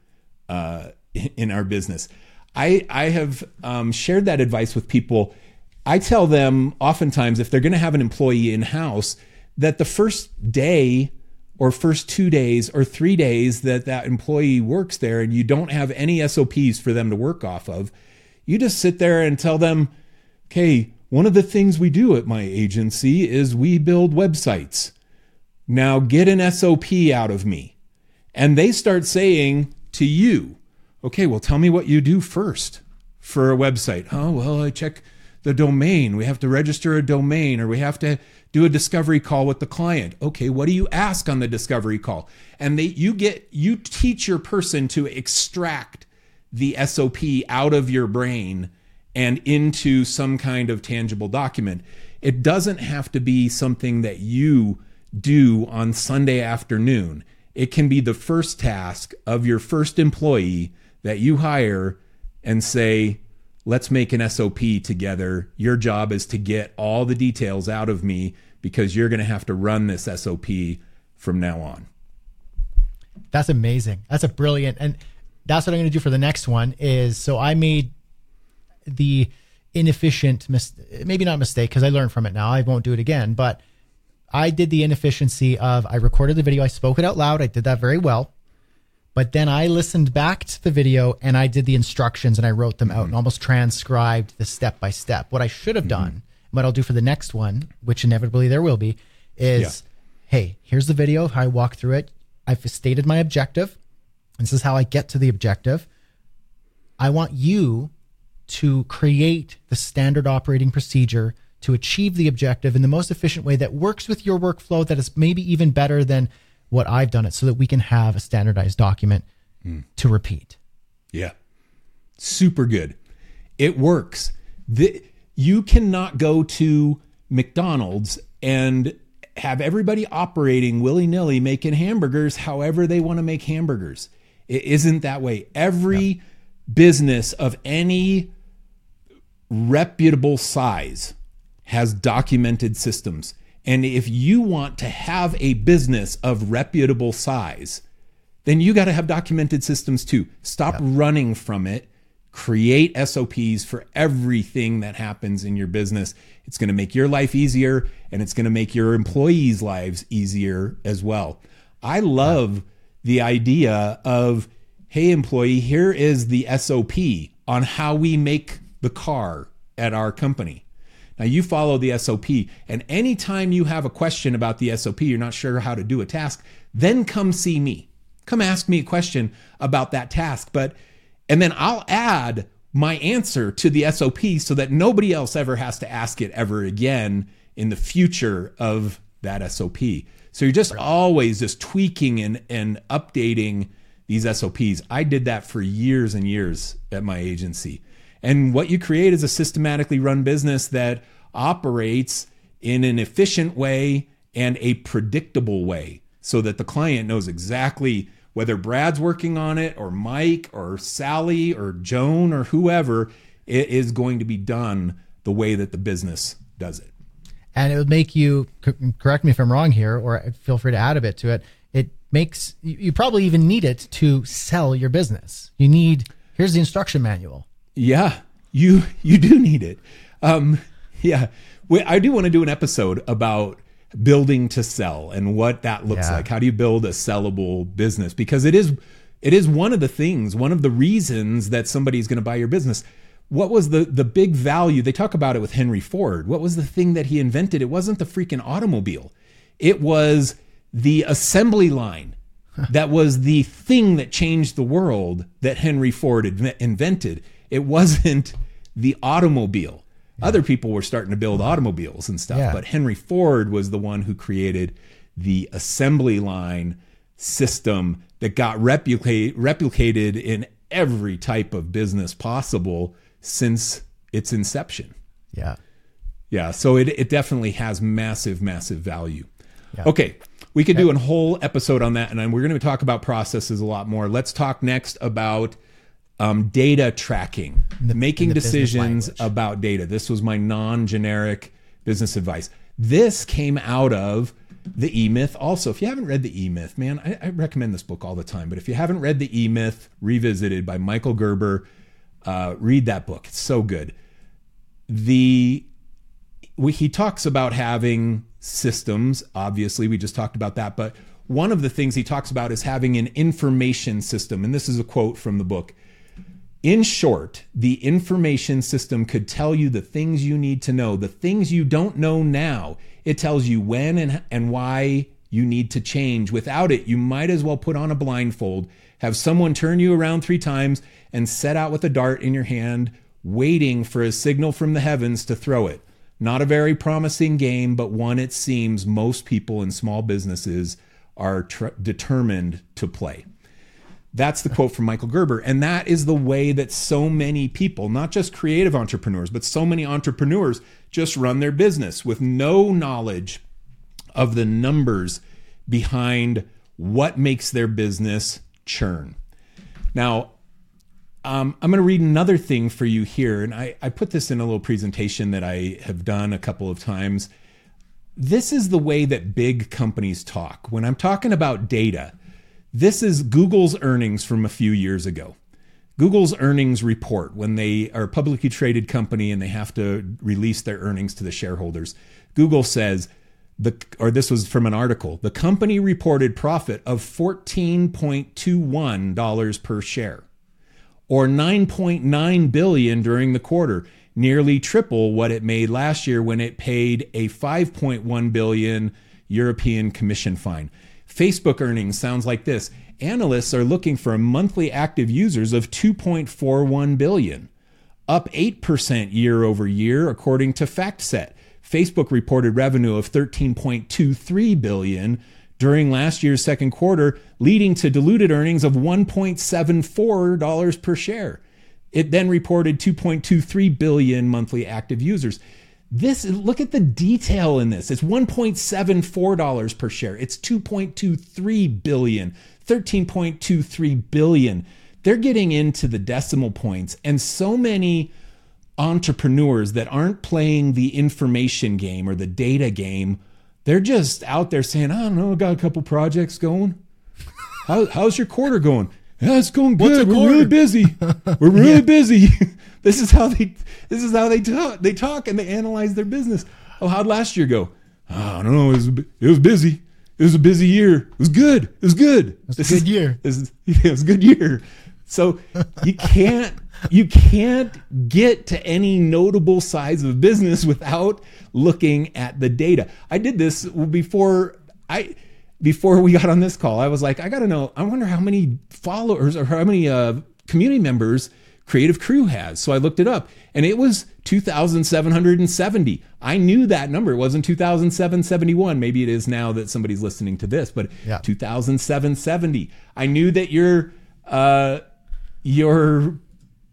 business. I have shared that advice with people. I tell them oftentimes, if they're going to have an employee in-house, that the first day or first 2 days or 3 days that employee works there and you don't have any SOPs for them to work off of, you just sit there and tell them, okay, one of the things we do at my agency is we build websites. Now get an SOP out of me. And they start saying to you, okay, well, tell me what you do first for a website. Oh, well, I check the domain. We have to register a domain, or we have to do a discovery call with the client. Okay, what do you ask on the discovery call? And you teach your person to extract the SOP out of your brain and into some kind of tangible document. It doesn't have to be something that you do on Sunday afternoon. It can be the first task of your first employee that you hire and say, let's make an SOP together. Your job is to get all the details out of me because you're going to have to run this SOP from now on. That's amazing. That's a brilliant, and that's what I'm going to do for the next one is, so I made the inefficient, maybe not mistake, because I learned from it now. I won't do it again, but I did the inefficiency of, I recorded the video, I spoke it out loud, I did that very well, but then I listened back to the video and I did the instructions and I wrote them out and almost transcribed the step by step. What I should have done, what I'll do for the next one, which inevitably there will be, is, hey, here's the video of how I walk through it. I've stated my objective. This is how I get to the objective. I want you to create the standard operating procedure to achieve the objective in the most efficient way that works with your workflow, that is maybe even better than what I've done it, so that we can have a standardized document to repeat. Yeah. Super good. It works. You cannot go to McDonald's and have everybody operating willy-nilly making hamburgers however they want to make hamburgers. It isn't that way. Every business of any reputable size has documented systems. And if you want to have a business of reputable size, then you got to have documented systems too. Stop running from it. Create SOPs for everything that happens in your business. It's going to make your life easier, and it's going to make your employees' lives easier as well. I love the idea of, hey, employee, here is the SOP on how we make the car at our company. Now you follow the SOP, and anytime you have a question about the SOP, you're not sure how to do a task, then come see me. Come ask me a question about that task. And then I'll add my answer to the SOP so that nobody else ever has to ask it ever again in the future of that SOP. So you're just always just tweaking and updating these SOPs. I did that for years and years at my agency. And what you create is a systematically run business that operates in an efficient way and a predictable way so that the client knows exactly whether Brad's working on it or Mike or Sally or Joan or whoever, it is going to be done the way that the business does it. And it would make you, correct me if I'm wrong here, or feel free to add a bit to it. It makes, you probably even need it to sell your business. You need, here's the instruction manual. Yeah, you do need it. Yeah, I do want to do an episode about building to sell and what that looks like. How do you build a sellable business? Because it is one of the things, one of the reasons that somebody's going to buy your business. What was the big value? They talk about it with Henry Ford. What was the thing that he invented? It wasn't the freaking automobile. It was the assembly line. That was the thing that changed the world that Henry Ford invented. It wasn't the automobile. Other people were starting to build automobiles and stuff, but Henry Ford was the one who created the assembly line system that got replicated in every type of business possible since its inception. Yeah. So it definitely has massive value. Okay. We could do a whole episode on that, and we're going to talk about processes a lot more. Let's talk next about data tracking, making decisions about data. This was my non-generic business advice. This came out of the E-Myth also. If you haven't read the E-Myth, man, I recommend this book all the time. But if you haven't read the E-Myth Revisited by Michael Gerber, read that book. It's so good. He talks about having systems. Obviously, we just talked about that. But one of the things he talks about is having an information system. And this is a quote from the book. In short, the information system could tell you the things you need to know, the things you don't know now. It tells you when and why you need to change. Without it, you might as well put on a blindfold, have someone turn you around 3 times, and set out with a dart in your hand, waiting for a signal from the heavens to throw it. Not a very promising game, but one it seems most people in small businesses are determined to play. That's the quote from Michael Gerber. And that is the way that so many people, not just creative entrepreneurs, but so many entrepreneurs just run their business with no knowledge of the numbers behind what makes their business churn. Now, I'm going to read another thing for you here. And I put this in a little presentation that I have done a couple of times. This is the way that big companies talk. When I'm talking about data, this is Google's earnings from a few years ago. Google's earnings report, when they are a publicly traded company and they have to release their earnings to the shareholders. Google says, this was from an article, the company reported profit of $14.21 per share, or $9.9 billion during the quarter, nearly triple what it made last year when it paid a $5.1 billion European Commission fine. Facebook earnings sounds like this. Analysts are looking for monthly active users of 2.41 billion, up 8% year over year, according to FactSet. Facebook reported revenue of 13.23 billion during last year's second quarter, leading to diluted earnings of $1.74 per share. It then reported 2.23 billion monthly active users. Look at the detail in this. It's $1.74 per share. It's 2.23 billion, 13.23 billion. They're getting into the decimal points. And so many entrepreneurs that aren't playing the information game or the data game, they're just out there saying, I don't know, I got a couple projects going. How's your quarter going? Yeah, it's going good. We're really busy. We're really busy. This is how they talk. They talk and they analyze their business. Oh, how'd last year go? Oh, I don't know. It was busy. It was a busy year. It was good. It was good. It was a good year. It was a good year. So you can't get to any notable size of business without looking at the data. I did this before we got on this call. I was like, I got to know, I wonder how many followers or how many community members Creative Crew has. So I looked it up and it was 2,770. I knew that number. It wasn't 2,771. Maybe it is now that somebody's listening to this, but 2,770. I knew that your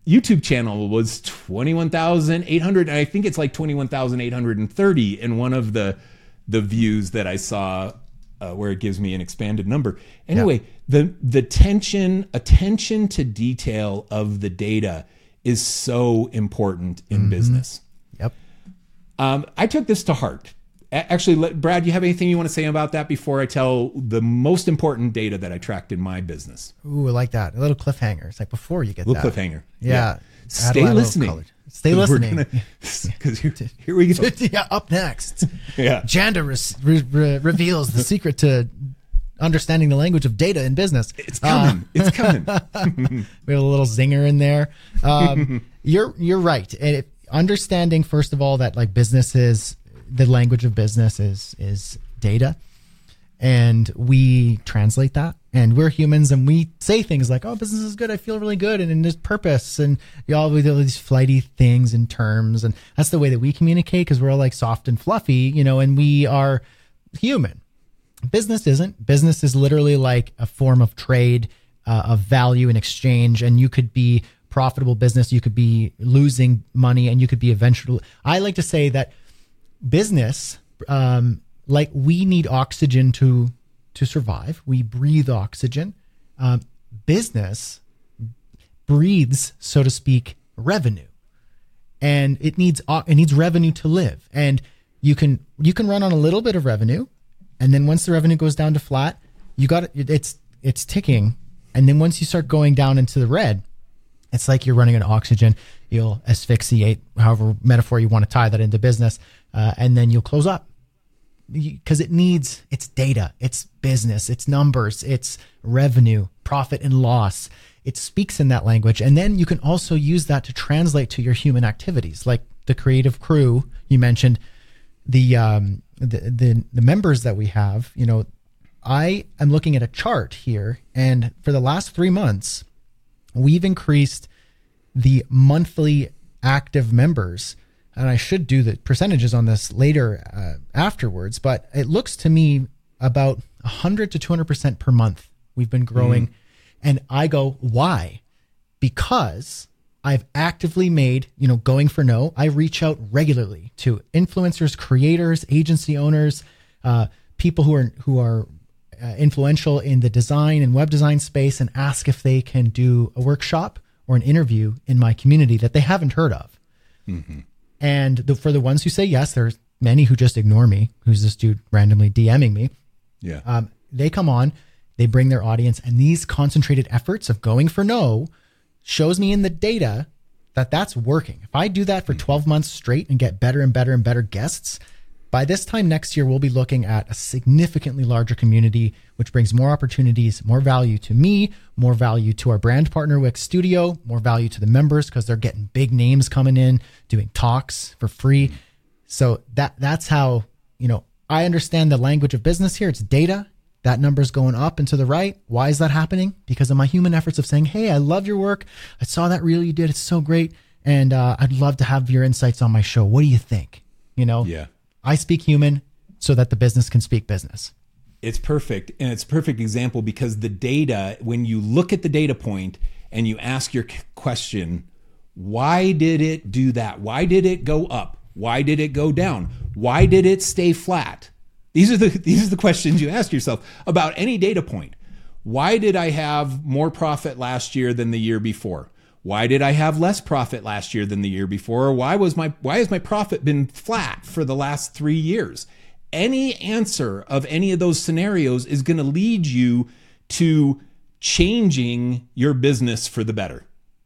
YouTube channel was 21,800. I think it's like 21,830 in one of the views that I saw where it gives me an expanded number. Anyway, the attention to detail of the data is so important in business. Yep. I took this to heart. Actually, Brad, you have anything you want to say about that before I tell the most important data that I tracked in my business? Ooh, I like that. A little cliffhanger. It's like before you get that. Little cliffhanger. Yeah. Stay listening. Stay listening. Because here we go. Yeah, up next. Yeah. Janda reveals the secret to understanding the language of data in business. It's coming. It's coming. We have a little zinger in there. You're right. And understanding, first of all, that like businesses, the language of business is data, and we translate that, and we're humans, and we say things like, oh, business is good, I feel really good, and in this purpose, and we all do these flighty things and terms, and that's the way that we communicate, because we're all like soft and fluffy, and we are human. Business isn't. Business is literally like a form of trade, of value and exchange, and you could be profitable business, you could be losing money, and you could be eventually. I like to say that business, like we need oxygen to survive. We breathe oxygen. Business breathes, so to speak, revenue, and it needs revenue to live. And you can run on a little bit of revenue, and then once the revenue goes down to flat, it's ticking. And then once you start going down into the red, it's like you're running on oxygen. You'll asphyxiate, however metaphor you want to tie that into business. And then you'll close up, because it's data, it's business, it's numbers, it's revenue, profit and loss. It speaks in that language. And then you can also use that to translate to your human activities, like the creative crew you mentioned, the members that we have. I am looking at a chart here, and for the last 3 months, we've increased the monthly active members. And I should do the percentages on this later afterwards, but it looks to me about 100 to 200% per month we've been growing. And I go, why? Because I've actively made, going for no, I reach out regularly to influencers, creators, agency owners, people who are influential in the design and web design space, and ask if they can do a workshop or an interview in my community that they haven't heard of. Mm-hmm. And for the ones who say yes, there's many who just ignore me. Who's this dude randomly DMing me? Yeah. They come on, they bring their audience, and these concentrated efforts of going for no shows me in the data that that's working. If I do that for 12 months straight and get better and better and better guests, by this time next year, we'll be looking at a significantly larger community, which brings more opportunities, more value to me, more value to our brand partner, Wix Studio, more value to the members because they're getting big names coming in, doing talks for free. So that's how, I understand the language of business here. It's data. That number's going up and to the right. Why is that happening? Because of my human efforts of saying, hey, I love your work. I saw that reel you did. It's so great. And I'd love to have your insights on my show. What do you think? Yeah. I speak human so that the business can speak business. It's perfect. And it's a perfect example because the data, when you look at the data point and you ask your question, why did it do that? Why did it go up? Why did it go down? Why did it stay flat? These are the questions you ask yourself about any data point. Why did I have more profit last year than the year before? Why did I have less profit last year than the year before? Or why has my profit been flat for the last 3 years? Any answer of any of those scenarios is going to lead you to changing your business for the better.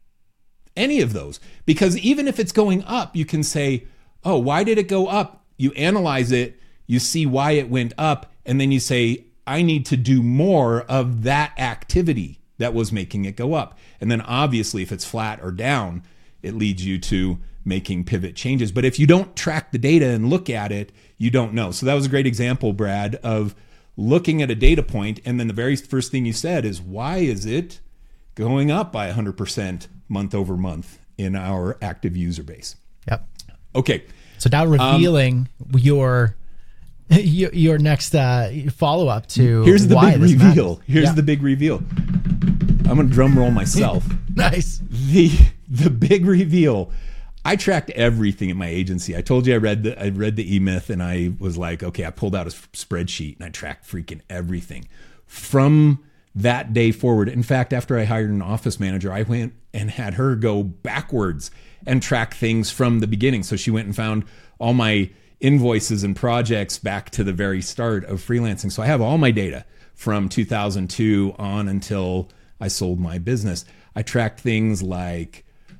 Any of those. Because even if it's going up, you can say, oh, why did it go up? You analyze it, you see why it went up, and then you say, I need to do more of that activity that was making it go up. And then obviously if it's flat or down, it leads you to making pivot changes. But if you don't track the data and look at it, you don't know. So that was a great example, Brad, of looking at a data point. And then the very first thing you said is, why is it going up by 100% month over month in our active user base? Yep. Okay. So now revealing your next follow-up to here's the why big this reveal. matters. Here's the big reveal. I'm going to drum roll myself. Nice. the big reveal. I tracked everything at my agency. I told you I read the E-Myth, and I was like, okay, I pulled out a spreadsheet and I tracked freaking everything from that day forward. In fact, after I hired an office manager, I went and had her go backwards and track things from the beginning. So she went and found all my invoices and projects back to the very start of freelancing. So I have all my data from 2002 on until I sold my business. I tracked things like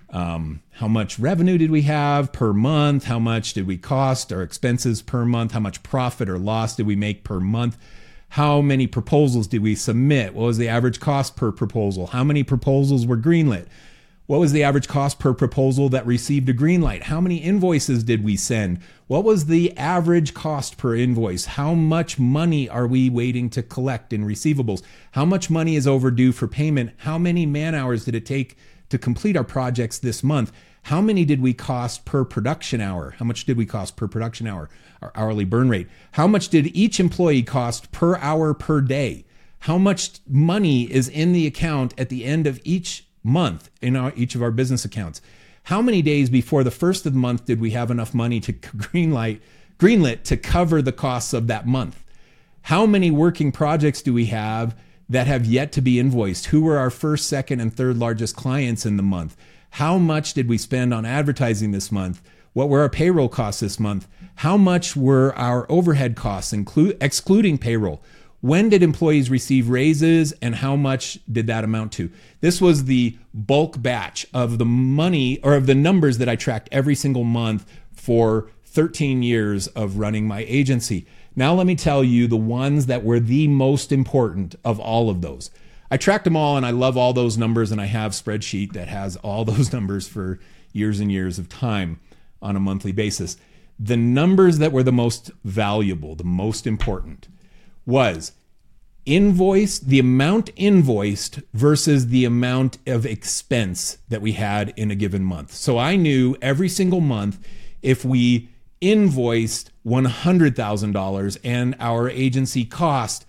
how much revenue did we have per month? How much did we cost our expenses per month? How much profit or loss did we make per month? How many proposals did we submit? What was the average cost per proposal? How many proposals were greenlit? What was the average cost per proposal that received a green light? How many invoices did we send? What was the average cost per invoice? How much money are we waiting to collect in receivables? How much money is overdue for payment? How many man hours did it take to complete our projects this month? How many did we cost per production hour? How much did we cost per production hour? Our hourly burn rate. How much did each employee cost per hour per day? How much money is in the account at the end of each month in each of our business accounts? How many days before the first of the month did we have enough money to greenlit to cover the costs of that month? How many working projects do we have that have yet to be invoiced? Who were our first, second, and third largest clients in the month? How much did we spend on advertising this month? What were our payroll costs this month? How much were our overhead costs, excluding payroll? When did employees receive raises, and how much did that amount to? This was the bulk batch of the money, or of the numbers that I tracked every single month for 13 years of running my agency. Now let me tell you the ones that were the most important of all of those. I tracked them all, and I love all those numbers, and I have a spreadsheet that has all those numbers for years and years of time on a monthly basis. The numbers that were the most valuable, the most important, was the amount invoiced versus the amount of expense that we had in a given month. So I knew every single month if we invoiced $100,000 and our agency cost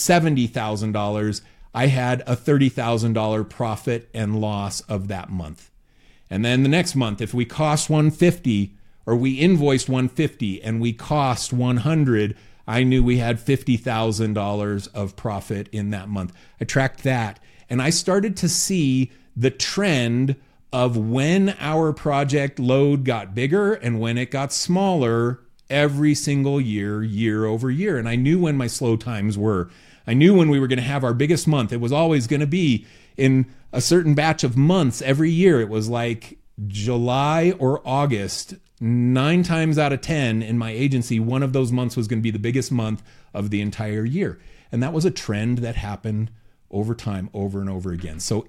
$70,000, I had a $30,000 profit and loss of that month. And then the next month, if we cost $150, or we invoiced $150 and we cost $100, I knew we had $50,000 of profit in that month. I tracked that, and I started to see the trend of when our project load got bigger and when it got smaller every single year, year over year. And I knew when my slow times were. I knew when we were going to have our biggest month. It was always going to be in a certain batch of months every year. It was like July or August. 9 times out of 10 in my agency, one of those months was going to be the biggest month of the entire year. And that was a trend that happened over time, over and over again. So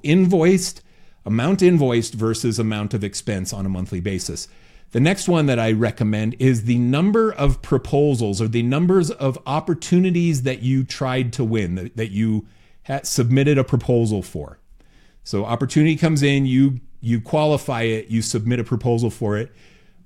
amount invoiced versus amount of expense on a monthly basis. The next one that I recommend is the number of proposals, or the numbers of opportunities that you tried to win, that you submitted a proposal for. So opportunity comes in, you qualify it, you submit a proposal for it,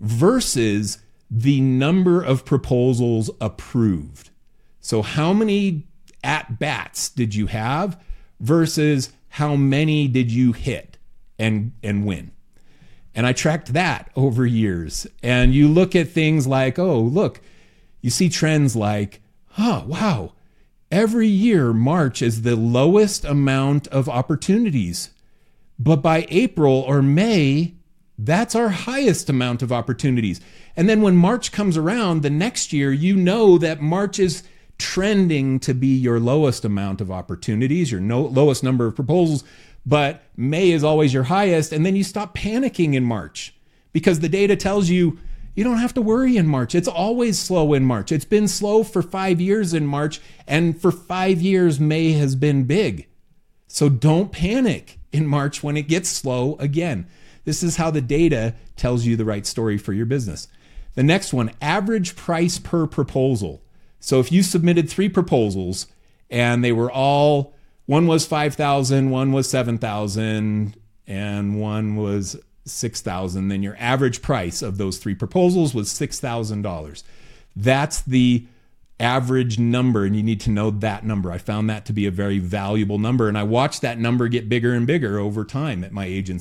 versus the number of proposals approved. So how many at-bats did you have versus how many did you hit and win? And I tracked that over years. And you look at things like, oh, look, you see trends like, oh, wow, every year March is the lowest amount of opportunities. But by April or May, that's our highest amount of opportunities. And then when March comes around the next year, you know that March is trending to be your lowest amount of opportunities, your lowest number of proposals, but May is always your highest. And then you stop panicking in March because the data tells you you don't have to worry in March. It's always slow in March. It's been slow for 5 years in March, and for 5 years, May has been big. So don't panic in March when it gets slow again. This is how the data tells you the right story for your business. The next one, average price per proposal. So if you submitted 3 proposals and they were all, one was $5,000, one was $7,000, and one was $6,000, then your average price of those 3 proposals was $6,000. That's the average number, and you need to know that number. I found that to be a very valuable number, and I watched that number get bigger and bigger over time at my agency.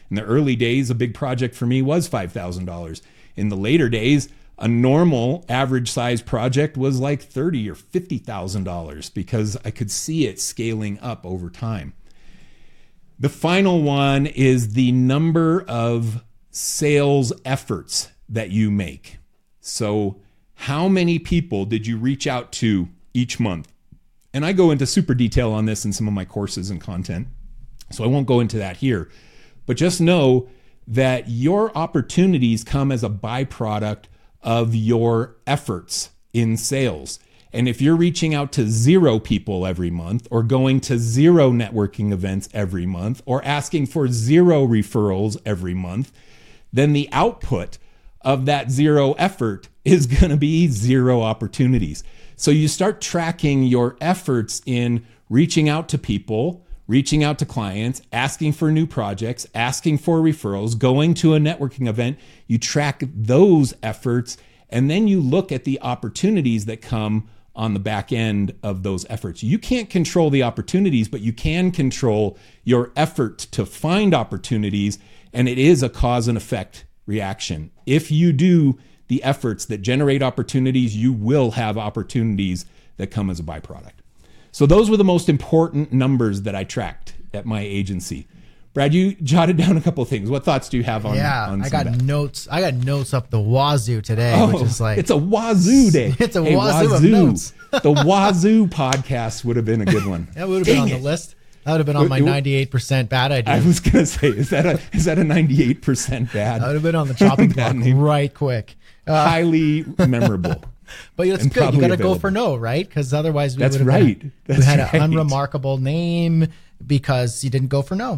In the early days, a big project for me was $5,000. In the later days, a normal average size project was like $30,000 or $50,000 because I could see it scaling up over time. The final one is the number of sales efforts that you make. So how many people did you reach out to each month? And I go into super detail on this in some of my courses and content, so I won't go into that here. But just know that your opportunities come as a byproduct of your efforts in sales. And if you're reaching out to 0 people every month, or going to 0 networking events every month, or asking for 0 referrals every month, then the output of that 0 effort is going to be 0 opportunities. So you start tracking your efforts in reaching out to people, reaching out to clients, asking for new projects, asking for referrals, going to a networking event. You track those efforts, and then you look at the opportunities that come on the back end of those efforts. You can't control the opportunities, but you can control your effort to find opportunities, and it is a cause and effect reaction. If you do the efforts that generate opportunities, you will have opportunities that come as a byproduct. So those were the most important numbers that I tracked at my agency. Brad, you jotted down a couple of things. What thoughts do you have on? I got notes. I got notes up the wazoo today, which is like, it's a wazoo day. It's a wazoo of notes. The Wazoo podcast would have been a good one. That would have been on the list. That would have been on my 98% bad idea. I was going to say, is that a 98% bad? That would have been on the chopping block right quick. Highly memorable. But it's good. You got to go for no, right? Because otherwise we would have had an unremarkable name because you didn't go for no.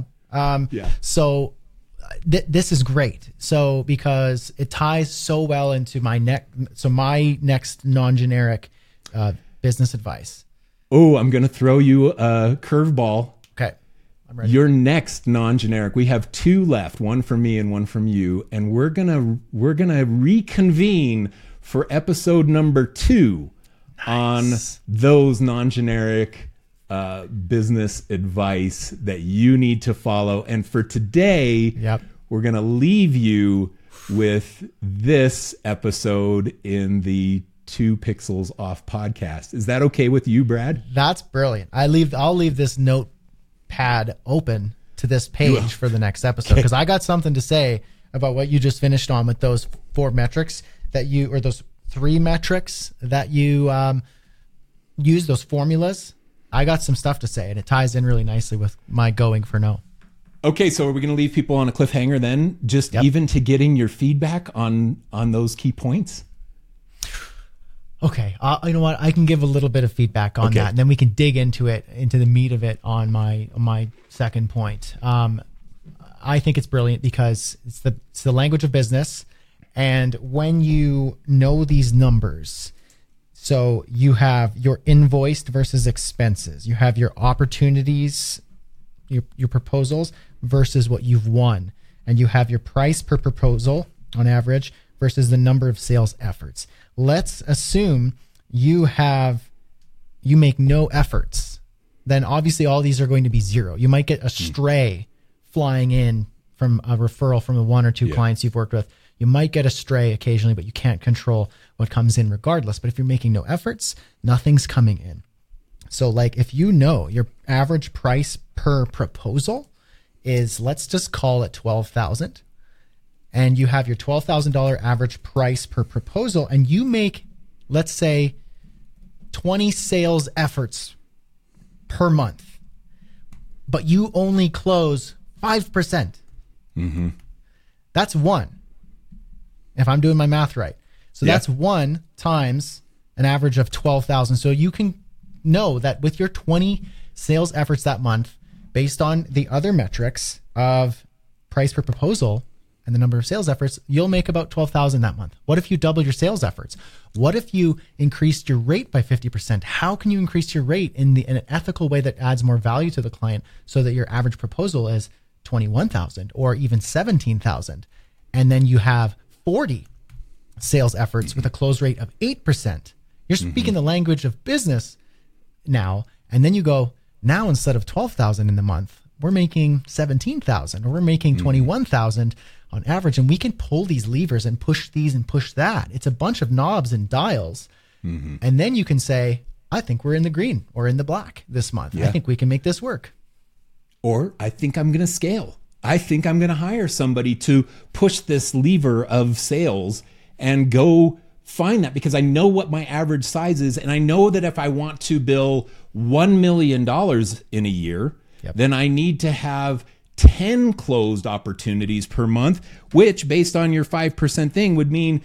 So this is great. So because it ties so well into my next non-generic business advice. Oh, I'm going to throw you a curveball. Okay. I'm ready. Your next non-generic. We have 2 left, one from me and one from you, and we're going to reconvene for episode number 2 on those non-generic business advice that you need to follow. And for today, we're going to leave you with this episode in the 2 Pixels Off podcast. Is that okay with you, Brad? That's brilliant. I'll leave this notepad open to this page for the next episode because I got something to say about what you just finished on with those 4 metrics or those 3 metrics that you use, those formulas. I got some stuff to say, and it ties in really nicely with my going for no. Okay, so are we going to leave people on a cliffhanger then, just even to getting your feedback on those key points? Okay, you know what? I can give a little bit of feedback on that, and then we can dig into the meat of it on my second point. I think it's brilliant because it's the language of business, and when you know these numbers, so you have your invoiced versus expenses, you have your opportunities, your proposals versus what you've won, and you have your price per proposal on average versus the number of sales efforts. Let's assume you make no efforts. Then obviously all these are going to be 0. You might get a stray flying in from a referral from the 1 or 2 clients you've worked with. You might get a stray occasionally, but you can't control what comes in regardless. But if you're making no efforts, nothing's coming in. So like if you know your average price per proposal is, let's just call it $12,000. And you have your $12,000 average price per proposal, and you make, let's say, 20 sales efforts per month, but you only close 5%. Mm-hmm. That's 1, if I'm doing my math right. So that's 1 times an average of 12,000. So you can know that with your 20 sales efforts that month, based on the other metrics of price per proposal and the number of sales efforts, you'll make about 12,000 that month. What if you double your sales efforts? What if you increased your rate by 50%? How can you increase your rate in an ethical way that adds more value to the client so that your average proposal is 21,000 or even 17,000? And then you have 40 sales efforts with a close rate of 8%. You're speaking the language of business now. And then you go, now instead of 12,000 in the month, we're making 17,000 or we're making 21,000 on average. And we can pull these levers and push these and push that. It's a bunch of knobs and dials. And then you can say, I think we're in the green or in the black this month. I think we can make this work. Or I think I'm going to scale. I think I'm going to hire somebody to push this lever of sales and go find that, because I know what my average size is. And I know that if I want to bill $1 million in a year, then I need to have 10 closed opportunities per month, which based on your 5% thing would mean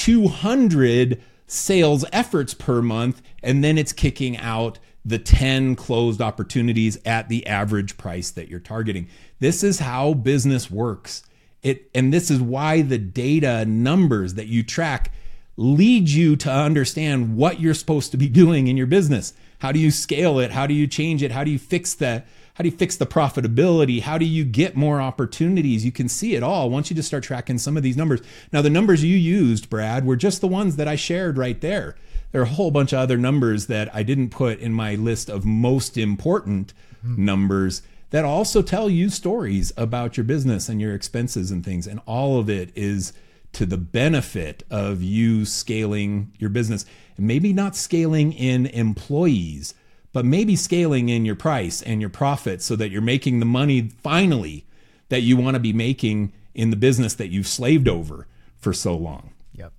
200 sales efforts per month. And then it's kicking out the 10 closed opportunities at the average price that you're targeting. This is how business works. And this is why the data numbers that you track lead you to understand what you're supposed to be doing in your business. How do you scale it? How do you change it? How do you fix that? How do you fix the profitability? How do you get more opportunities? You can see it all once you just start tracking some of these numbers. Now, the numbers you used, Brad, were just the ones that I shared right there. There are a whole bunch of other numbers that I didn't put in my list of most important numbers that also tell you stories about your business and your expenses and things. And all of it is to the benefit of you scaling your business. And maybe not scaling in employees, but maybe scaling in your price and your profit so that you're making the money finally that you want to be making in the business that you've slaved over for so long. Yep.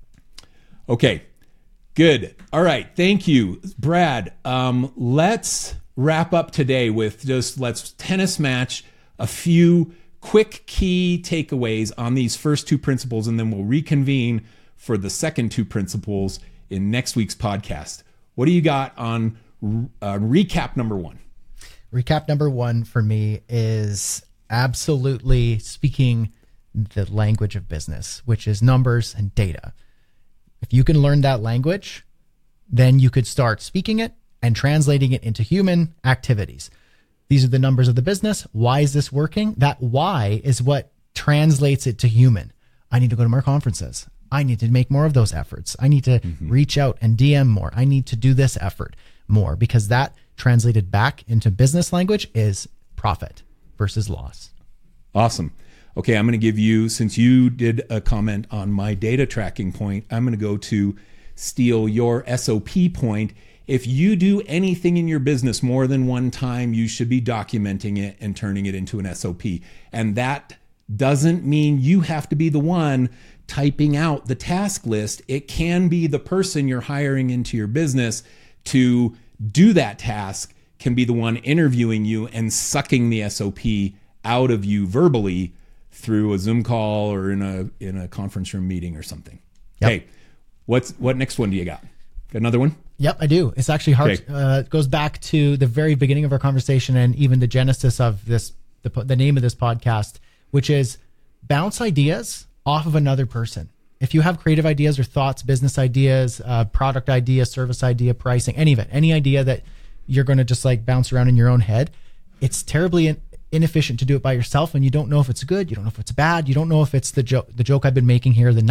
Okay, good. All right. Thank you, Brad. Let's wrap up today with let's tennis match a few quick key takeaways on these first two principles, and then we'll reconvene for the second two principles in next week's podcast. What do you got on recap number one? Recap number one for me is absolutely speaking the language of business, which is numbers and data. If you can learn that language, then you could start speaking it and translating it into human activities. These are the numbers of the business. Why is this working? That why is what translates it to human. I need to go to more conferences. I need to make more of those efforts. I need to reach out and DM more. I need to do this effort more, because that translated back into business language is profit versus loss. Awesome. Okay, I'm going to give you, since you did a comment on my data tracking point, I'm going to go to steal your SOP point. If you do anything in your business more than one time, you should be documenting it and turning it into an SOP. And that doesn't mean you have to be the one typing out the task list. It can be the person you're hiring into your business to do that task can be the one interviewing you and sucking the SOP out of you verbally through a Zoom call or in a conference room meeting or something. Yep. Hey, what next one do you got? Got another one? Yep, I do. It's actually hard. Okay. It goes back to the very beginning of our conversation and even the genesis of this, the name of this podcast, which is bounce ideas off of another person. If you have creative ideas or thoughts, business ideas, product idea, service idea, pricing, any of it, any idea that you're going to just like bounce around in your own head, it's terribly inefficient to do it by yourself. And you don't know if it's good. You don't know if it's bad. You don't know if it's the joke I've been making here, the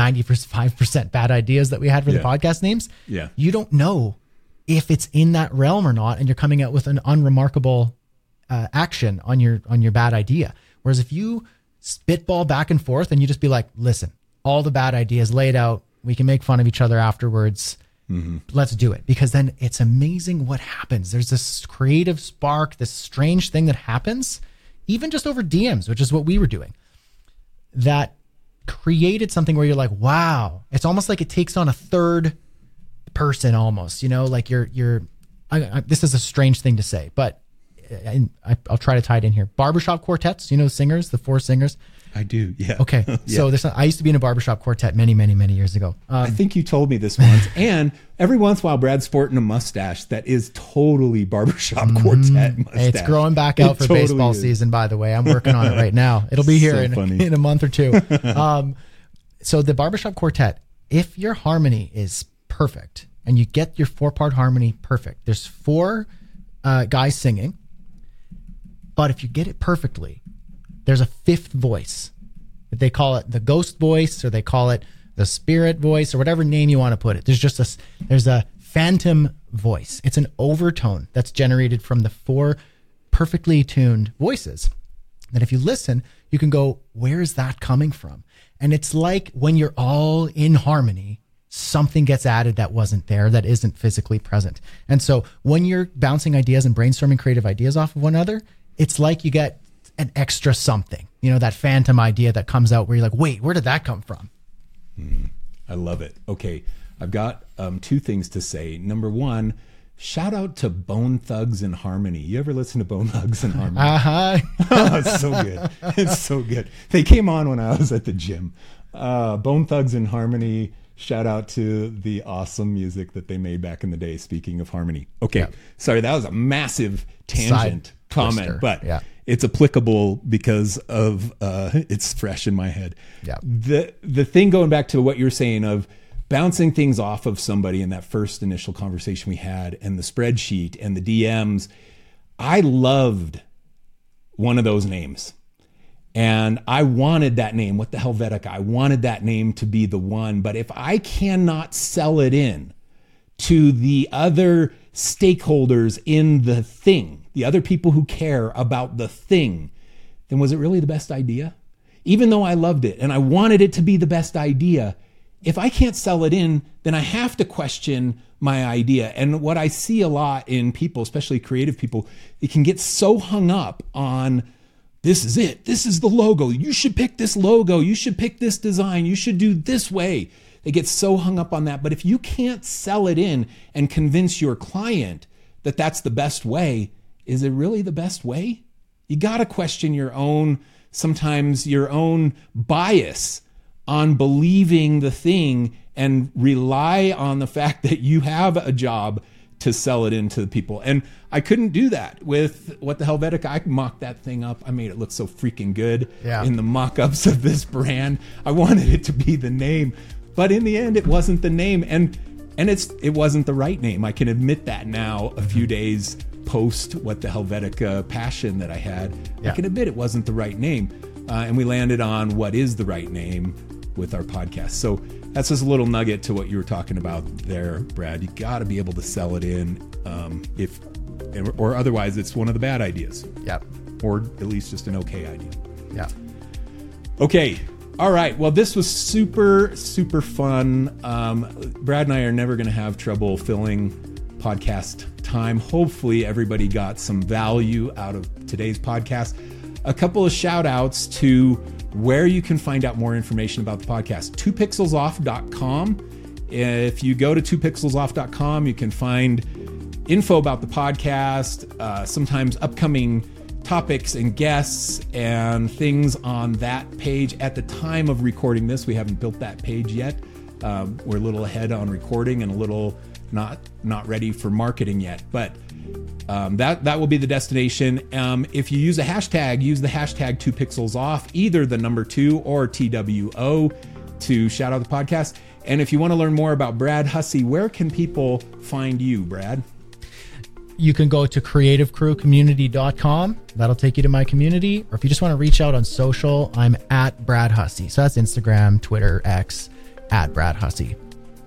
95% bad ideas that we had for the podcast names. Yeah. You don't know if it's in that realm or not. And you're coming out with an unremarkable action on your bad idea. Whereas if you spitball back and forth and you just be like, listen, all the bad ideas laid out, we can make fun of each other afterwards. Let's do it. Because then it's amazing what happens. There's this creative spark, this strange thing that happens, even just over DMs, which is what we were doing, that created something where you're like, wow, it's almost like it takes on a third person almost, like this is a strange thing to say, but I'll try to tie it in here. Barbershop quartets, singers, the four singers. I do, yeah. Okay, yeah. So I used to be in a barbershop quartet many, many, many years ago. I think you told me this once. And every once in a while, Brad's sporting a mustache that is totally barbershop quartet mustache. It's growing back out for baseball season, by the way. I'm working on it right now. It'll be here in a month or two. So the barbershop quartet, if your harmony is perfect and you get your 4-part harmony perfect, there's 4 guys singing, but if you get it perfectly, there's a 5th voice. They call it the ghost voice, or they call it the spirit voice, or whatever name you want to put it. There's a phantom voice. It's an overtone that's generated from the 4 perfectly tuned voices that if you listen, you can go, where is that coming from? And it's like when you're all in harmony, something gets added that wasn't there, that isn't physically present. And so when you're bouncing ideas and brainstorming creative ideas off of one another, it's like you get an extra something, that phantom idea that comes out where you're like, wait, where did that come from? I love it. Okay. I've got 2 things to say. Number 1, shout out to Bone Thugs and Harmony. You ever listen to Bone Thugs and Harmony? Oh, it's so good. It's so good. They came on when I was at the gym. Bone Thugs and Harmony. Shout out to the awesome music that they made back in the day. Speaking of harmony. Okay. Yeah. Sorry, that was a massive tangent comment, but it's applicable because of it's fresh in my head. Yeah. The thing, going back to what you're saying of bouncing things off of somebody in that first initial conversation we had, and the spreadsheet and the DMs, I loved one of those names. And I wanted that name, What the Helvetica. I wanted that name to be the one. But if I cannot sell it in to the other stakeholders in the thing, the other people who care about the thing, then was it really the best idea? Even though I loved it and I wanted it to be the best idea, if I can't sell it in, then I have to question my idea. And what I see a lot in people, especially creative people, they can get so hung up on, this is it. This is the logo. You should pick this logo. You should pick this design. You should do this way. They get so hung up on that. But if you can't sell it in and convince your client that that's the best way, is it really the best way? You got to question your own, sometimes your own bias on believing the thing and rely on the fact that you have a job to sell it into the people. And I couldn't do that with What the Helvetica. I mocked that thing up. I made it look so freaking good in the mock-ups of this brand. I wanted it to be the name, but in the end, it wasn't the name. And it wasn't the right name. I can admit that now, a few days post What the Helvetica passion that I had. I can admit it wasn't the right name. And we landed on what is the right name with our podcast. So that's just a little nugget to what you were talking about there, Brad. You got to be able to sell it in, or otherwise it's one of the bad ideas. Yeah. Or at least just an okay idea. Yeah. Okay. All right. Well, this was super, super fun. Brad and I are never going to have trouble filling podcast time. Hopefully everybody got some value out of today's podcast. A couple of shout outs to where you can find out more information about the podcast. 2pixelsoff.com. If you go to 2pixelsoff.com, you can find info about the podcast, sometimes upcoming topics and guests and things on that page. At the time of recording this, we haven't built that page yet. We're a little ahead on recording and a little not ready for marketing yet, but that will be the destination. If you use the hashtag 2pixelsoff, either the number 2 or TWO, to shout out the podcast. And if you want to learn more about Brad Hussey, where can people find you, Brad? You can go to creativecrewcommunity.com. That'll take you to my community. Or if you just want to reach out on social, I'm at Brad Hussey. So that's Instagram, Twitter, X, at Brad Hussey.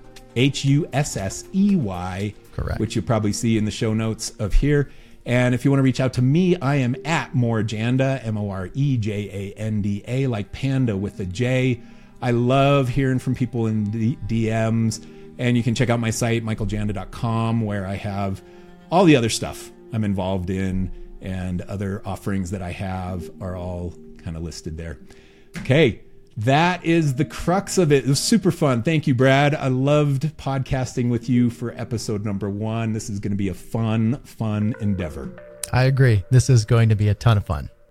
Hussey. Correct. Which you'll probably see in the show notes of here. And if you want to reach out to me, I am at Morejanda, Morejanda, like panda with a J. I love hearing from people in DMs. And you can check out my site, michaeljanda.com, where I have all the other stuff I'm involved in, and other offerings that I have are all kind of listed there. Okay. That is the crux of it. It was super fun. Thank you, Brad. I loved podcasting with you for episode number 1. This is going to be a fun endeavor. I agree. This is going to be a ton of fun.